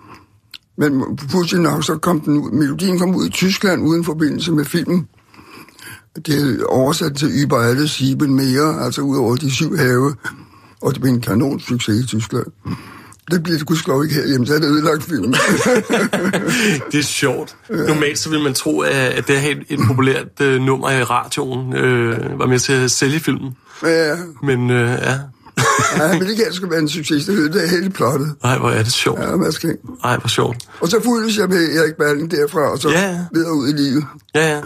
Speaker 5: Men pludselig nok, så kom melodien kom ud i Tyskland uden forbindelse med filmen. Det er oversat til Über alle Sieben mere, altså ud over de 7 have, og det blev en kanonsucces i Tyskland. Det bliver det gudskelov ikke herhjemme, så er det ødelagt film.
Speaker 4: Det er sjovt. Normalt så vil man tro, at det her et populært nummer i radioen var med til at sælge filmen.
Speaker 5: Ja.
Speaker 4: Men
Speaker 5: Nej, men det kan sgu være en succes. Det er helt plottet.
Speaker 4: Nej, hvor er det sjovt.
Speaker 5: Ja, hvad skal
Speaker 4: Nej, hvor sjovt.
Speaker 5: Og så fulgte jeg med Erik Balling derfra, og så videre ud i livet.
Speaker 4: Ja.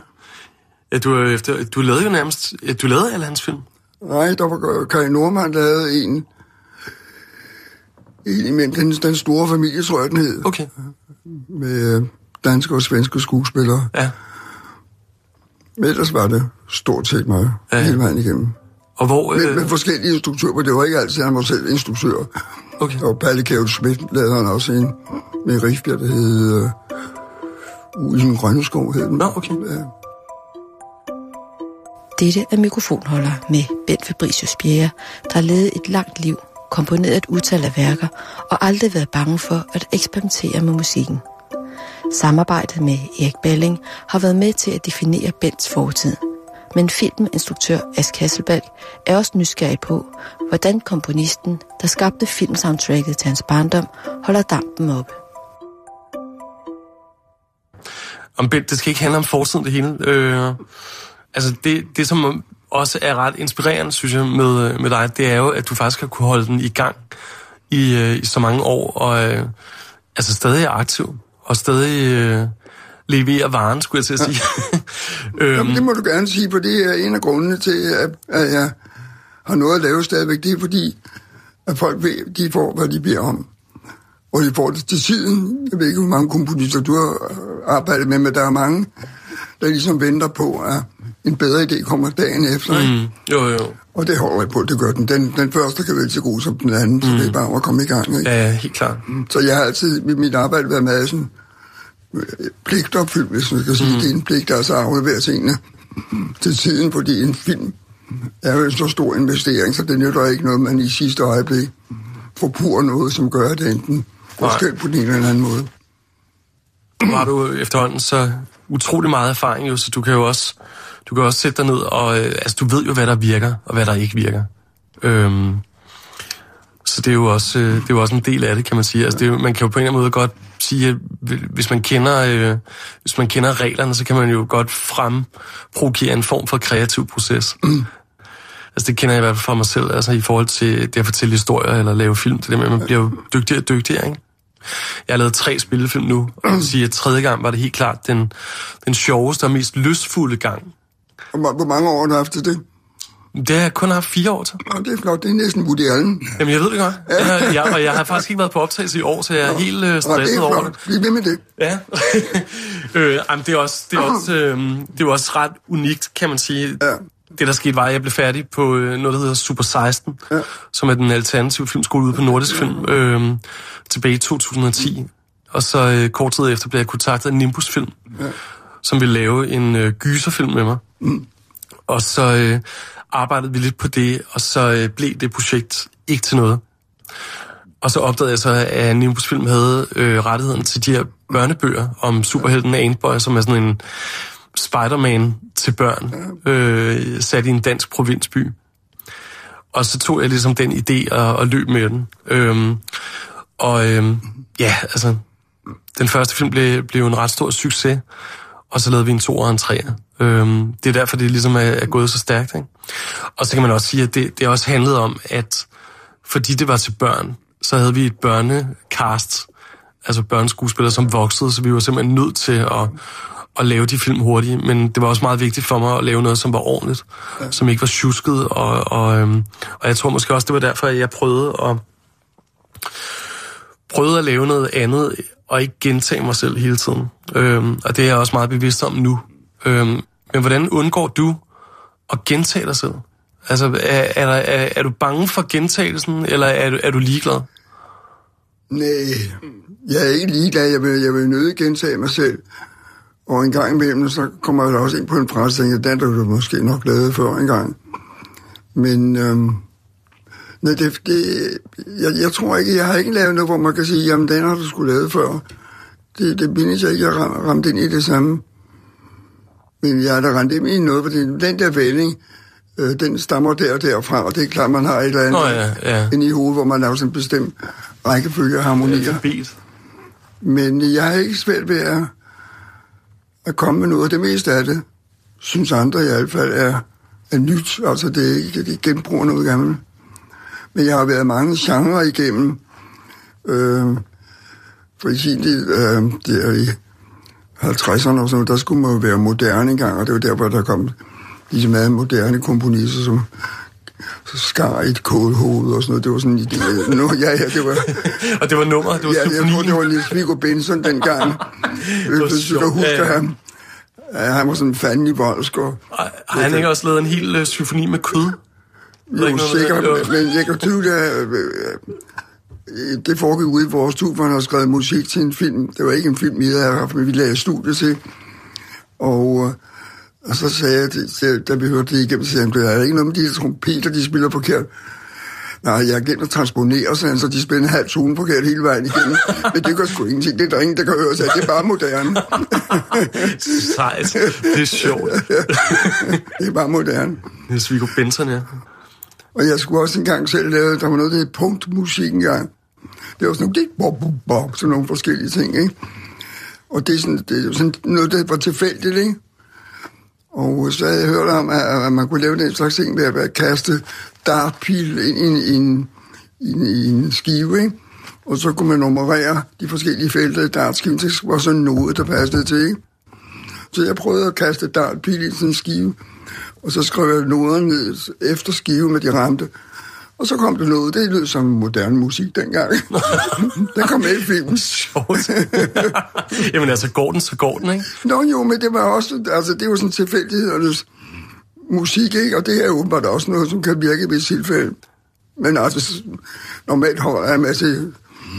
Speaker 4: Du lavede jo nærmest... Du lavede alle hans film.
Speaker 5: Nej, der var Kai Norman, der havde en imellem den store familie, tror jeg, den hed.
Speaker 4: Okay.
Speaker 5: Med danske og svenske skuespillere.
Speaker 4: Ja.
Speaker 5: Men ellers var det stort set mig hele vejen igennem.
Speaker 4: Og hvor...
Speaker 5: Med forskellige instruktører, men det var ikke altid, han var selv instruktør.
Speaker 4: Okay.
Speaker 5: Og Palle Kjævel Schmidt lavede han også en med Rifbjerg, der hed Ugen Grønneskov, hed den.
Speaker 4: Nå, okay.
Speaker 5: Ja.
Speaker 1: Dette er mikrofonholder med Bent Fabricius Bjerre, der har levet et langt liv, komponeret et utal af værker og aldrig været bange for at eksperimentere med musikken. Samarbejdet med Erik Balling har været med til at definere Bents fortid. Men filminstruktør Ask Hasselbalch er også nysgerrig på, hvordan komponisten, der skabte filmsoundtracket til hans barndom, holder dampen oppe.
Speaker 4: Bent, det skal ikke handle om fortiden det hele. Altså det som også er ret inspirerende, synes jeg, med dig, det er jo, at du faktisk har kunne holde den i gang i så mange år, og altså stadig er aktiv, og stadig leverer varen, skulle jeg til at sige.
Speaker 5: Jamen, det må du gerne sige, for det er en af grundene til, at jeg har noget at lave stadigvæk. Det er fordi, at folk ved, de får, hvad de beder om. Og de får det til tiden. Jeg ved ikke, hvor mange komponister du har arbejdet med, men der er mange, der ligesom venter på, at en bedre idé kommer dagen efter.
Speaker 4: Jo.
Speaker 5: Og det holder jeg på, det gør den. Den første kan være så god som den anden, så det er bare at komme i gang. Ikke?
Speaker 4: Ja, helt klart.
Speaker 5: Så jeg har altid med mit arbejde været meget sådan pligtopfyldt, hvis man skal sige. Det er en pligt, der er så afleveret tingene til tiden, fordi en film er jo en så stor investering, så det nytter ikke noget, man i sidste øjeblik forpurer noget, som gør det enten forskel på den ene eller anden måde.
Speaker 4: Nu har du efterhånden så utrolig meget erfaring, jo, så du kan også sætte dig ned, og altså, du ved jo, hvad der virker, og hvad der ikke virker. Så det er jo også en del af det, kan man sige. Altså, man kan jo på en eller anden måde godt sige, at hvis man kender reglerne, så kan man jo godt fremprovokere en form for kreativ proces. Altså, det kender jeg i hvert fald fra mig selv, altså i forhold til det at fortælle historier eller lave film. Det der med, at man bliver jo dygtigere og dygtigere, ikke? Jeg har lavet 3 spillefilm nu, og jeg vil sige, at 3. gang var det helt klart den sjoveste og mest lystfulde gang.
Speaker 5: Hvor mange år har du haft det?
Speaker 4: Det har jeg kun haft 4 år til.
Speaker 5: Ja, det er flot, det er næsten Woody Allen.
Speaker 4: Jamen, jeg ved det godt. Og jeg har faktisk ikke været på optagelse i år, så jeg er helt stresset over det.
Speaker 5: Bliv ved med det.
Speaker 4: Ja. Jamen, det er jo også ret unikt, kan man sige. Ja. Det, der skete, var, at jeg blev færdig på noget, der hedder Super 16, som er den alternative filmskole ude på Nordisk Film, tilbage i 2010. Og så kort tid efter blev jeg kontaktet af Nimbus Film, som ville lave en gyserfilm med mig. Og så arbejdede vi lidt på det, og så blev det projekt ikke til noget. Og så opdagede jeg så, at Nimbus Film havde rettigheden til de her børnebøger om superhelten Antboy, som er sådan en Spider-Man til børn, sat i en dansk provinsby. Og så tog jeg ligesom den idé og løb med den. Altså, den første film blev en ret stor succes, og så lavede vi en 2'er og en 3'er. Det er derfor, det ligesom er gået så stærkt, ikke? Og så kan man også sige, at det også handlede om, at fordi det var til børn, så havde vi et børnecast, altså børneskuespillere, som voksede, så vi var simpelthen nødt til at lave de film hurtigt, men det var også meget vigtigt for mig at lave noget, som var ordentligt, som ikke var tjusket, og jeg tror måske også, det var derfor, at jeg prøvede at lave noget andet, og ikke gentage mig selv hele tiden. Og det er jeg også meget bevidst om nu. Men hvordan undgår du at gentage dig selv? Altså, er du bange for gentagelsen, eller er du ligeglad?
Speaker 5: Nej, jeg er ikke ligeglad. Jeg vil nødig gentage mig selv. Og en gang imellem, så kommer jeg også ind på en pres, og tænker, den der du måske nok lavet før en gang. Men jeg tror ikke, jeg har ikke lavet noget, hvor man kan sige, jamen den har du skulle lavet før. Det mindes jeg ikke, jeg ramte ind i det samme. Men jeg har da rendt ind i noget, for den der vending, den stammer der og derfra, og det er klart, man har et eller andet inde i hovedet, hvor man laver sådan en bestemt rækkefølge af harmonier. Men jeg har ikke svært ved at komme med noget. Det meste af det, synes andre i hvert fald, er nyt. Altså, det er ikke det genbruger noget gammelt. Men jeg har været mange genrer igennem. For eksempel der i 50'erne og sådan, der skulle man jo være moderne engang, og det var derfor, der kom ligesom meget moderne komponister, som skar et kålhoved og sådan noget. Det var sådan en idé. Det var...
Speaker 4: Og det var nummer? Det var
Speaker 5: jeg tror, det var Niels Viggo Benson dengang. Hvis du kan huske ham. Han var sådan en fandelig voldsk.
Speaker 4: Har han ikke også lavet en hel symfoni med kød?
Speaker 5: Jo, sikkert. Men jeg kan tyve, det foregik ude i vores studie, hvor han havde skrevet musik til en film. Det var ikke en film, vi havde haft, men vi lavede studie til. Og så sagde jeg, da vi hørte det igennem, så sagde han, der er ikke noget med de trompeter, de spiller forkert. Nej, jeg har glemt at transponere, så de spiller en halv tone forkert hele vejen igennem. Men det gør sgu ingenting. Det er der ingen, der kan høre sig. Det er bare moderne.
Speaker 4: Sejt. Det er sjovt.
Speaker 5: Det er bare moderne.
Speaker 4: Det er Viggo Benson, ja.
Speaker 5: Og jeg skulle også engang selv lave, der var noget, der hed punktmusik engang. Det var sådan nogle sådan nogle forskellige ting, ikke? Og det er sådan noget, der var tilfældigt, ikke? Og så havde jeg hørt om, at man kunne lave den slags ting ved at kaste dartpil ind i en skive, ikke? Og så kunne man nummerere de forskellige felter i dartskiven. Det var sådan noget, der passede til, ikke? Så jeg prøvede at kaste dartpil i sådan en skive, og så skrev jeg noderne ned efter skive med de ramte. Og så kom der noget, det lød som moderne musik dengang. Den kom med i filmen.
Speaker 4: Sjovt. Jamen altså, går den, så går den, ikke?
Speaker 5: Nå jo, men det var også, altså det var sådan tilfældighedernes musik, ikke? Og det er åbenbart også noget, som kan virke ved tilfælde. Men altså, normalt holder jeg med til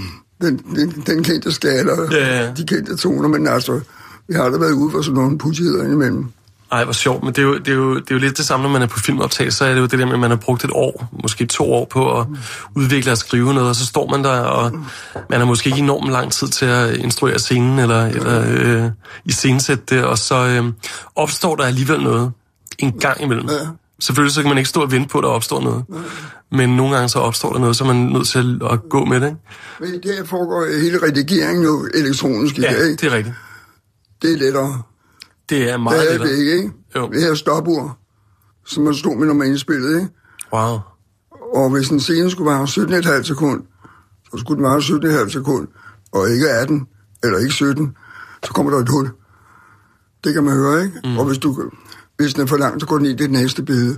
Speaker 5: den kendte skala, de kendte toner, men altså, vi har aldrig været ude for sådan nogle puttigheder imellem.
Speaker 4: Ej, hvor sjovt, men det er jo lidt det samme, når man er på filmoptagelse, så er det jo det der med, at man har brugt et år, måske 2 år på at udvikle og skrive noget, og så står man der, og man har måske ikke enormt lang tid til at instruere scenen, eller iscenesætte det, og så opstår der alligevel noget en gang imellem. Ja. Selvfølgelig så kan man ikke stå og vente på, at der opstår noget, men nogle gange så opstår der noget, så er man nødt til at gå med det, ikke?
Speaker 5: Men der foregår hele redigeringen jo elektronisk,
Speaker 4: ja,
Speaker 5: ikke?
Speaker 4: Det er rigtigt.
Speaker 5: Det er lettere.
Speaker 4: Det er meget lettere.
Speaker 5: Det er ikke? Jo. Det her stopur, som man stod med, når man indspillede, ikke?
Speaker 4: Wow.
Speaker 5: Og hvis en scene skulle vare 17,5 sekund, så skulle den vare 17,5 sekund, og ikke 18, eller ikke 17, så kommer der et hul. Det kan man høre, ikke? Og hvis den er for lang, så går den i det næste billede.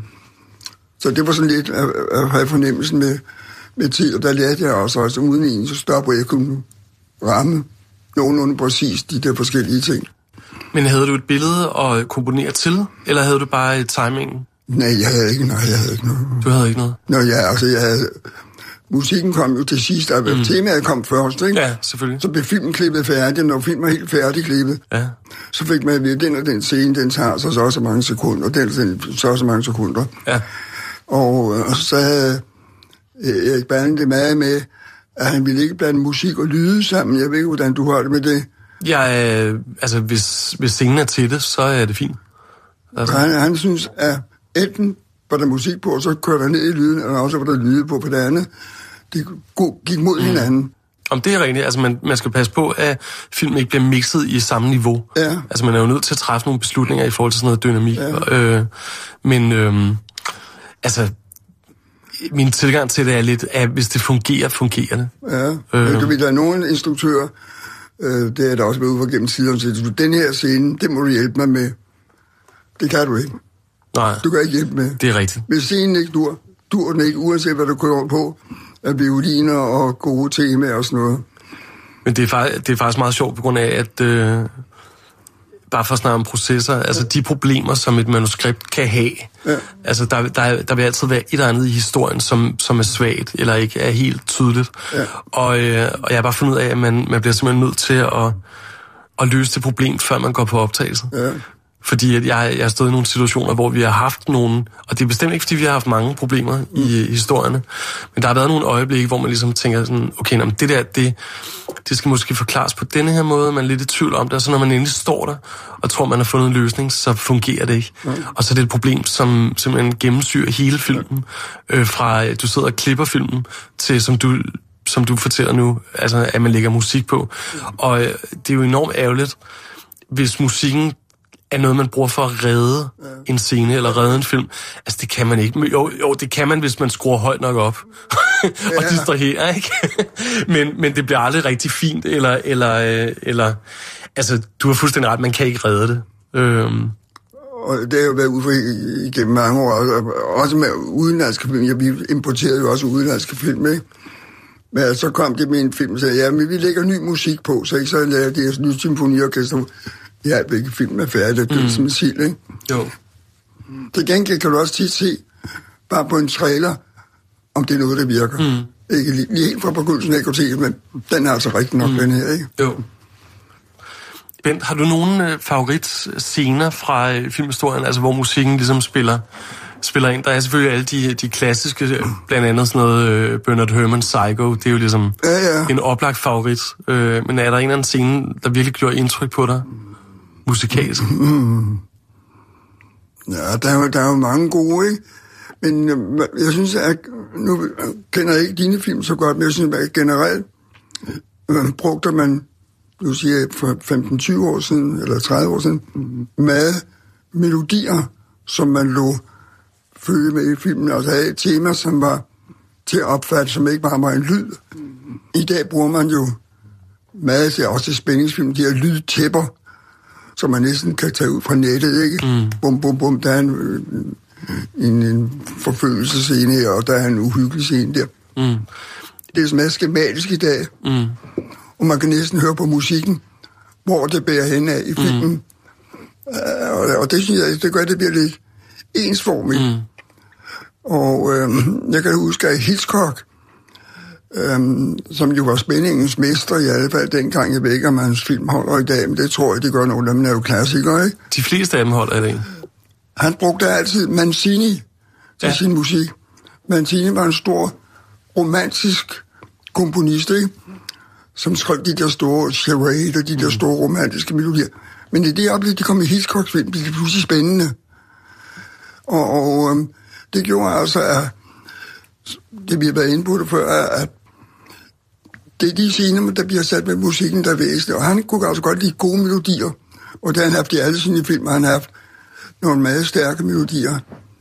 Speaker 5: Så det var sådan lidt at have fornemmelsen med tid, og der lærte jeg også, altså uden en, så stopper jeg kunne ramme nogenlunde præcis de der forskellige ting.
Speaker 4: Men havde du et billede at komponere til, eller havde du bare timingen?
Speaker 5: Nej, jeg havde ikke noget.
Speaker 4: Du havde ikke noget?
Speaker 5: Nå, jeg havde... Musikken kom jo til sidst, og temaet kom først, ikke?
Speaker 4: Ja, selvfølgelig.
Speaker 5: Så blev filmen klippet færdig, når filmen var helt færdig klippet. Ja. Så fik man at vide, den og den scene, den tager så mange sekunder, og den så mange sekunder. Ja. Og så havde Erik Balling det meget med, at han ville ikke blande musik og lyde sammen. Jeg ved ikke, hvordan du har det med det.
Speaker 4: Ja, altså hvis scenen er til det, så er det fint. Altså.
Speaker 5: Han synes, at enten var der musik på, og så kørte der ned i lyden, og også var der lyde på det andet. Det gik mod hinanden.
Speaker 4: Om det er rigtigt. Altså man skal passe på, at filmen ikke bliver mixet i samme niveau. Ja. Altså man er jo nødt til at træffe nogle beslutninger i forhold til sådan noget dynamik. Ja. Men altså min tilgang til det er lidt, at hvis det fungerer, fungerer det.
Speaker 5: Ja, du ved, der er nogle instruktører, det er der også været ude for gennem tiden, så den her scene, det må du hjælpe mig med. Det kan du ikke.
Speaker 4: Nej.
Speaker 5: Du kan ikke hjælpe med.
Speaker 4: Det er rigtigt.
Speaker 5: Hvis scenen ikke dur den ikke, uanset hvad du kører på, af violiner og gode temaer og sådan noget.
Speaker 4: Men det er faktisk meget sjovt på grund af, at bare for at snakke om processer, altså de problemer, som et manuskript kan have, altså der vil altid være et eller andet i historien, som er svagt, eller ikke er helt tydeligt. Ja. Og jeg har bare fundet ud af, at man bliver simpelthen nødt til at løse det problem, før man går på optagelse. Ja. Fordi at jeg har stået i nogle situationer, hvor vi har haft nogle, og det er bestemt ikke, fordi vi har haft mange problemer i historierne, men der har været nogle øjeblikke, hvor man ligesom tænker sådan, okay, men det der, det skal måske forklares på denne her måde, man er lidt i tvivl om det, og så når man endelig står der, og tror, man har fundet en løsning, så fungerer det ikke. Og så er det et problem, som simpelthen gennemsyrer hele filmen, fra du sidder og klipper filmen, til som du fortæller nu, altså at man lægger musik på. Og det er jo enormt ærgerligt, hvis musikken er noget, man bruger for at redde en scene eller redde en film. Altså, det kan man ikke. Jo, det kan man, hvis man skruer højt nok op. Og distraherer, ikke? men det bliver aldrig rigtig fint, eller altså, du har fuldstændig ret, man kan ikke redde det.
Speaker 5: Og det har jo været ude for igennem mange år, også med udenlandske film. Vi importerede jo også udenlandske film, ikke? Men så kom det med en film og sagde, ja, men vi lægger ny musik på, så ikke så lader det her nye symfoniorkester. Ja, hvilke film er færdig, det er som en sild, ikke?
Speaker 4: Jo.
Speaker 5: Til gengæld kan du også tit se, bare på en trailer, om det er noget, der virker. Ikke lige helt fra begyndelsen af ekoteket, men den er altså rigtig nok, den her, ikke?
Speaker 4: Jo. Bent, har du nogle favoritscener fra filmhistorien, altså hvor musikken ligesom spiller ind? Der er selvfølgelig alle de klassiske, blandt andet sådan noget Bernard Herrmann Psycho, det er jo ligesom en oplagt favorit. Men er der en eller anden scene, der virkelig gjorde indtryk på dig? Musikalsk.
Speaker 5: Ja, der er jo mange gode, ikke? Men jeg synes, at nu kender jeg ikke dine film så godt, men jeg synes, at generelt brugte man, du siger, for 15-20 år siden, eller 30 år siden, med melodier, som man lå følge med i filmen, og så havde et tema, som var til at opfatte, som ikke bare var en lyd. I dag bruger man jo meget til også spændingsfilm, de her lydtæpper, som man næsten kan tage ud fra nettet, ikke? Bum, bum, bum, der er en forfølgelsescene her, og der er en uhyggelig scene der. Det er meget skematisk i dag, og man kan næsten høre på musikken, hvor det bærer hen af i filmen. Og det synes jeg, det gør, det bliver lidt ensformigt. Og jeg kan huske, at Hitchcock, som jo var spændingens mester, i alle fald dengang, jeg ved ikke, om hans film holder i dag, men det tror jeg, det gør nogle af dem, er jo klassikere, ikke?
Speaker 4: De fleste af dem holder i dag.
Speaker 5: Han brugte altid Mancini til sin musik. Mancini var en stor romantisk komponist, ikke? Som skrev de der store charade og de der store romantiske melodier. Men i det øjeblik, de kom i Hitchcocks film, blev det pludselig spændende. Og det gjorde altså, at det vi har været inde på det før, at det er de scener, der bliver sat med musikken, der er væsentligt. Og han kunne altså godt lide gode melodier. Og det har han haft i alle sine film, han har haft nogle meget stærke melodier.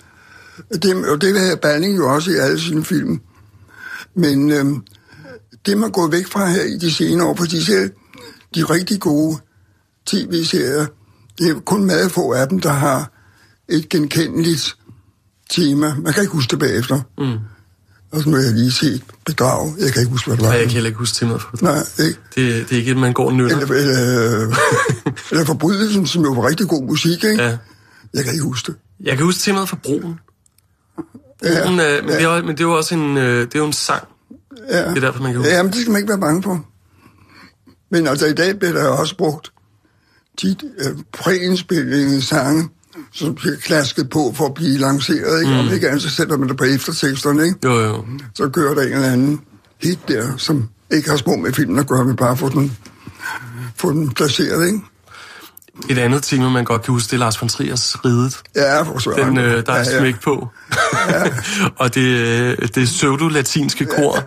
Speaker 5: Og det vil have Banning jo også i alle sine film. Men det man går væk fra her i de senere år, fordi selv de rigtig gode tv-serier, det er kun meget få af dem, der har et genkendeligt tema. Man kan ikke huske det bagefter. Og så nu har jeg lige set Bedrag. Jeg kan ikke huske, hvad det var.
Speaker 4: Nej, jeg kan heller ikke huske temaet for Bedrag.
Speaker 5: Nej, ikke?
Speaker 4: Det er ikke et, man går og nytter.
Speaker 5: Eller Forbrydelsen, som jo var rigtig god musik, ikke?
Speaker 4: Ja.
Speaker 5: Jeg kan ikke huske det.
Speaker 4: Jeg kan huske temaet for Broen. Men det er jo også en sang.
Speaker 5: Ja.
Speaker 4: Det er derfor, man kan huske.
Speaker 5: Ja, men det skal man ikke være bange for. Men altså, i dag bliver der også brugt tit præindspillede sange, som bliver klasket på for at blive lanceret, ikke? Om ikke andet, så sætter man det på efterteksterne, ikke?
Speaker 4: Jo.
Speaker 5: Så kører der en eller anden hit der, som ikke har små med filmen at gøre, men bare få den placeret, ikke?
Speaker 4: Et andet tema, man godt kan huske, det er Lars von Triers Ridet.
Speaker 5: Ja, for søren.
Speaker 4: Der er smæk på. Ja. Og det er pseudo-latinske kor.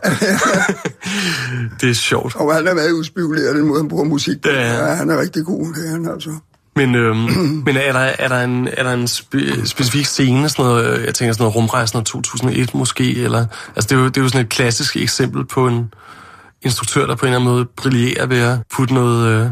Speaker 4: Det er sjovt.
Speaker 5: Og han er meget udspekuleret, den måde, han bruger musik på. Ja, han er rigtig god, det er han altså.
Speaker 4: Men er der en specifik scene, sådan noget, jeg tænker sådan noget Rumrejsen 2001 måske, eller, altså det er jo sådan et klassisk eksempel på en instruktør, der på en eller anden måde brillerer ved at putte noget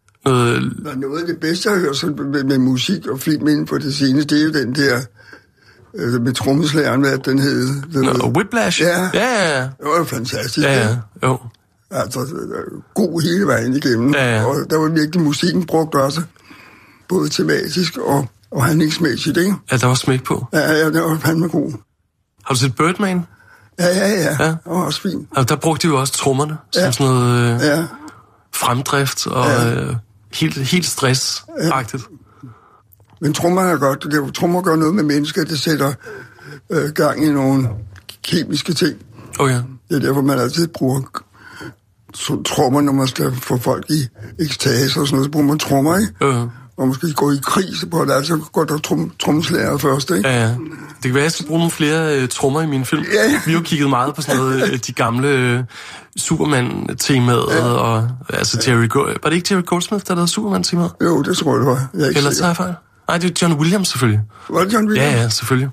Speaker 5: af det bedste, jeg har hørt med musik og film inden for det seneste, det er jo den der med trommeslageren, hvad den hed.
Speaker 4: Whiplash?
Speaker 5: Ja.
Speaker 4: Det
Speaker 5: var fantastisk.
Speaker 4: Ja, jo.
Speaker 5: Altså, god hele vejen igennem.
Speaker 4: Ja.
Speaker 5: Og der var virkelig musikken brugt også, både tematisk og handlingsmæssigt, ikke?
Speaker 4: Ja, der var smæk på.
Speaker 5: Ja, det var fandme god.
Speaker 4: Har du set Birdman?
Speaker 5: Ja. Det var også fint.
Speaker 4: Altså, der brugte de jo også trommerne, som sådan noget fremdrift og helt stressagtigt.
Speaker 5: Ja. Men trommer er godt. Trommer gør noget med mennesker, det sætter gang i nogle kemiske ting.
Speaker 4: Okay.
Speaker 5: Det er derfor, man altid bruger trommer, når man skal få folk i ekstase og sådan noget, så bruger man trommer, ikke? Og måske gå i krig, så på det altså går der trommeslager først, ikke?
Speaker 4: Ja. Det kan være, at jeg skal bruge nogle flere trommer i min film. Ja. Vi har jo kigget meget på sådan noget, de gamle Superman-temaet, og altså var det ikke Jerry Goldsmith, der lavede Superman-temaet?
Speaker 5: Jo, det tror jeg, det var.
Speaker 4: Eller tager jeg fejl? Nej, det er John Williams selvfølgelig.
Speaker 5: Var det John Williams?
Speaker 4: Ja, selvfølgelig.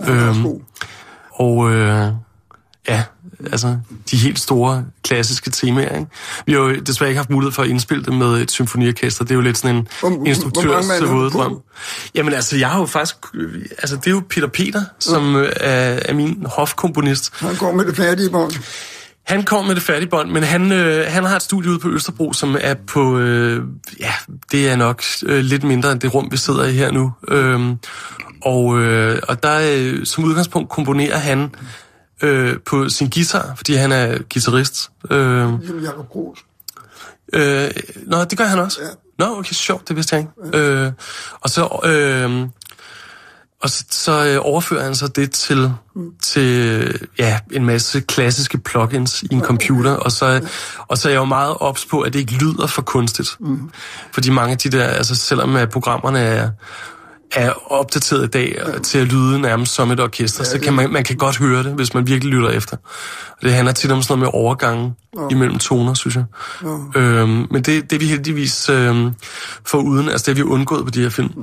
Speaker 4: Ja, altså de helt store klassiske temaer, ikke? Vi har jo desværre ikke haft mulighed for at indspille det med et symfoniorkester. Det er jo lidt sådan en instruktørs hoveddrøm. Jamen altså, jeg har jo faktisk... Altså, det er jo Peter, som er min hofkomponist.
Speaker 5: Han går med det færdige bånd.
Speaker 4: Han kom med det færdige bånd, men han har et studie ude på Østerbro, som er på... det er nok lidt mindre end det rum, vi sidder i her nu. Og der som udgangspunkt komponerer han på sin guitar, fordi han er guitarist.
Speaker 5: Ligesom Jacob Kroos.
Speaker 4: Nå, det gør han også. Ja. Nå, okay, sjovt, det vidste jeg ikke. Ja. Og så overfører han så det til en masse klassiske plugins i en computer, og så er jeg jo meget ops på, at det ikke lyder for kunstigt. Fordi mange af de der, altså selvom programmerne er opdateret i dag til at lyde nærmest som et orkester, så kan man kan godt høre det, hvis man virkelig lytter efter. Og det handler tit om sådan noget med overgangen imellem toner, synes jeg. Men det er vi heldigvis foruden, altså det har vi undgået på de her film.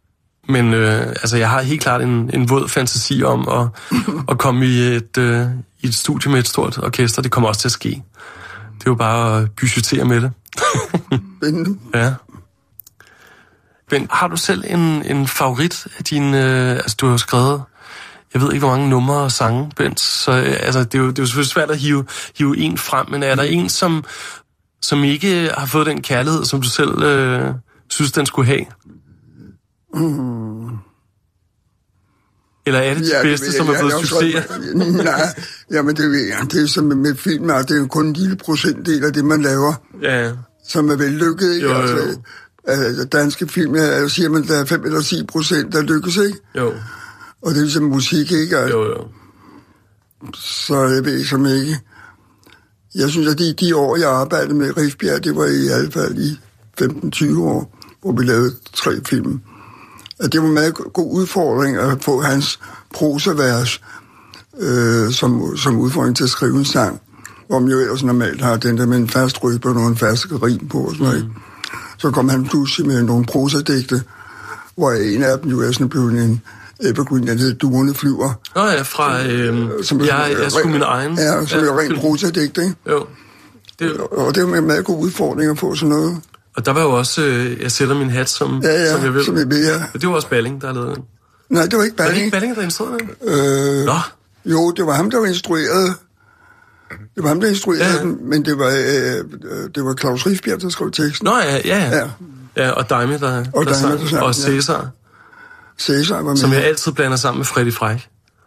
Speaker 4: Men altså jeg har helt klart en våd fantasi om at komme i i et studie med et stort orkester. Det kommer også til at ske. Det er jo bare at budgettere med det. Ja. Men har du selv en favorit af dine... altså, du har jo skrevet... Jeg ved ikke, hvor mange numre og sange, Bent. Så altså, det er jo selvfølgelig svært at hive en frem. Men er der en, som ikke har fået den kærlighed, som du selv synes, den skulle have? Eller er det de bedste, som har fået succes?
Speaker 5: Nej, jamen det er som med film, og det er jo kun en lille procentdel af det, man laver, som er vellykket, ikke?
Speaker 4: Jo.
Speaker 5: Altså, danske film, siger man, der er 5 eller 10%, der lykkes, ikke?
Speaker 4: Jo.
Speaker 5: Og det er ligesom musik, ikke?
Speaker 4: Jo.
Speaker 5: Så jeg ved som ikke. Jeg synes, at de år, jeg arbejdede med Rifbjerg, det var i hvert fald i 15-20 år, hvor vi lavede 3 film. At det var en meget god udfordring at få hans prosavers som udfordring til at skrive en sang, hvor man jo ellers normalt har den der med en fast rytme og en fast rim på og sådan noget. Så kom han pludselig med nogle prosadigte, hvor en af dem jo er sådan blevet en evergreen, der hedder Duerne flyver.
Speaker 4: Fra jeg skulle min egen.
Speaker 5: Ja, som er rent prosadigt, ikke?
Speaker 4: Jo.
Speaker 5: Og det var en meget god udfordring at få sådan noget.
Speaker 4: Og der var jo også, jeg sætter min hat, som jeg vil.
Speaker 5: Som jeg ved, ja.
Speaker 4: Og det var også Balling, der lavede den.
Speaker 5: Nej, det var ikke Balling.
Speaker 4: Var det ikke Balling, der instruerede den? Nå.
Speaker 5: Jo, det var ham, der instruerede. Det var ham, der instruerede den, men det var Claus Rifbjerg, der skrev teksten.
Speaker 4: Nå, ja, og Daimé, der sang, og Cæsar.
Speaker 5: Cæsar var med.
Speaker 4: Som jeg altid blander sammen med Freddy Fræk.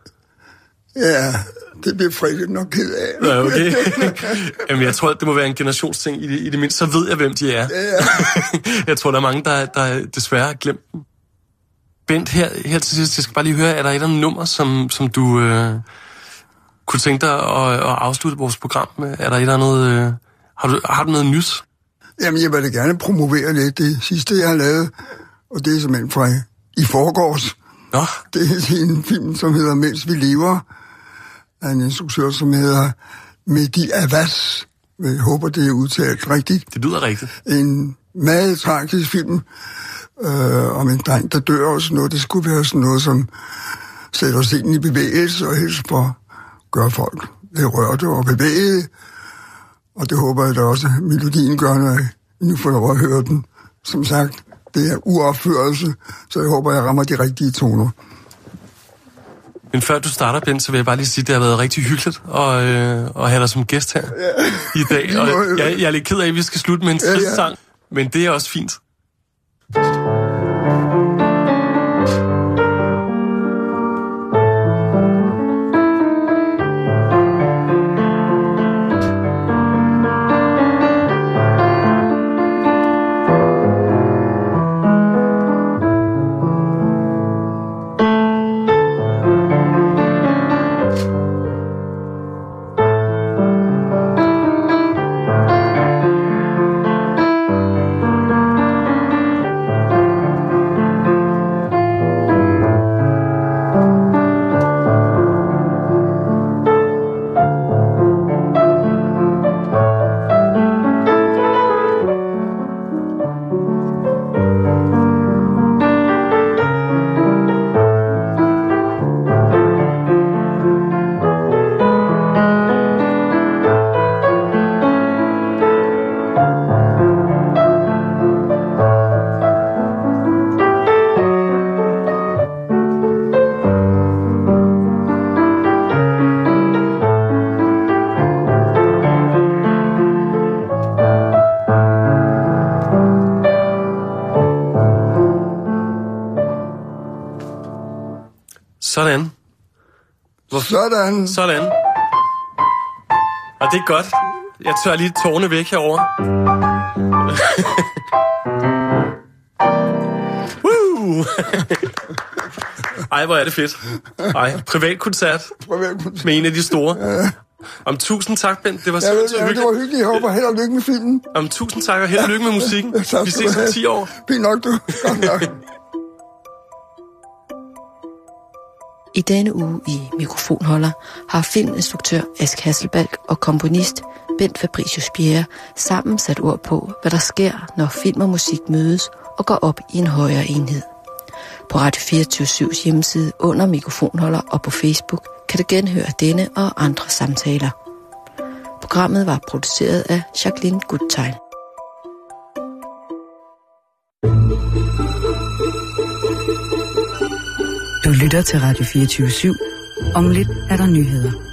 Speaker 5: Ja, det bliver Freddy nok ked af.
Speaker 4: Ja, okay. Jamen, jeg tror, det må være en generationsting. I det mindste, så ved jeg, hvem de er.
Speaker 5: Ja.
Speaker 4: Jeg tror, der er mange, der desværre har glemt dem. Bent, her til sidst, jeg skal bare lige høre, er der et eller andet nummer, som du kunne tænke dig at afslutte vores program med? Er der et eller andet... Har du noget nyt?
Speaker 5: Jamen, jeg vil da gerne promovere lidt det sidste, jeg har lavet. Og det er simpelthen fra i forgårs.
Speaker 4: Nå.
Speaker 5: Det er en film, som hedder Mens vi lever. Af en instruktør, som hedder Mehdi Abbas. Jeg håber, det er udtalt rigtigt.
Speaker 4: Det lyder rigtigt. En
Speaker 5: meget tragisk film om en dreng, der dør og sådan noget. Det skulle være sådan noget, som sætter os ind i bevægelse og helst for at gøre folk lidt rørte og bevæget. Og det håber jeg da også, at melodien gør, når jeg nu får lov at høre den. Som sagt, det er uopførelse, så jeg håber, jeg rammer de rigtige toner.
Speaker 4: Men før du starter, Bent, så vil jeg bare lige sige, at det har været rigtig hyggeligt at have dig som gæst her i dag. Og jeg er lidt ked af, at vi skal slutte med en trist sang, men det er også fint. Sådan. Sådan. Og det er godt. Jeg tør lige tårne væk herovre. Ej, hvor er det fedt. Ej, privatkoncert med en af de store. Om tusind tak, Bent. Det var simpelthen hyggeligt.
Speaker 5: Det var hyggeligt. Jeg håber, held og lykke med filmen.
Speaker 4: Om tusind tak, og held og lykke med musikken. Vi ses om 10 år.
Speaker 5: Fint nok, du. Godt nok.
Speaker 1: I denne uge i Mikrofonholder har filminstruktør Ask Hasselbalch og komponist Bent Fabricius Bjerre sammen sat ord på, hvad der sker, når film og musik mødes og går op i en højere enhed. På Radio 24/7's hjemmeside under Mikrofonholder og på Facebook kan du genhøre denne og andre samtaler. Programmet var produceret af Jacqueline Gutteil.
Speaker 6: Du lytter til Radio 24/7. Om lidt er der nyheder.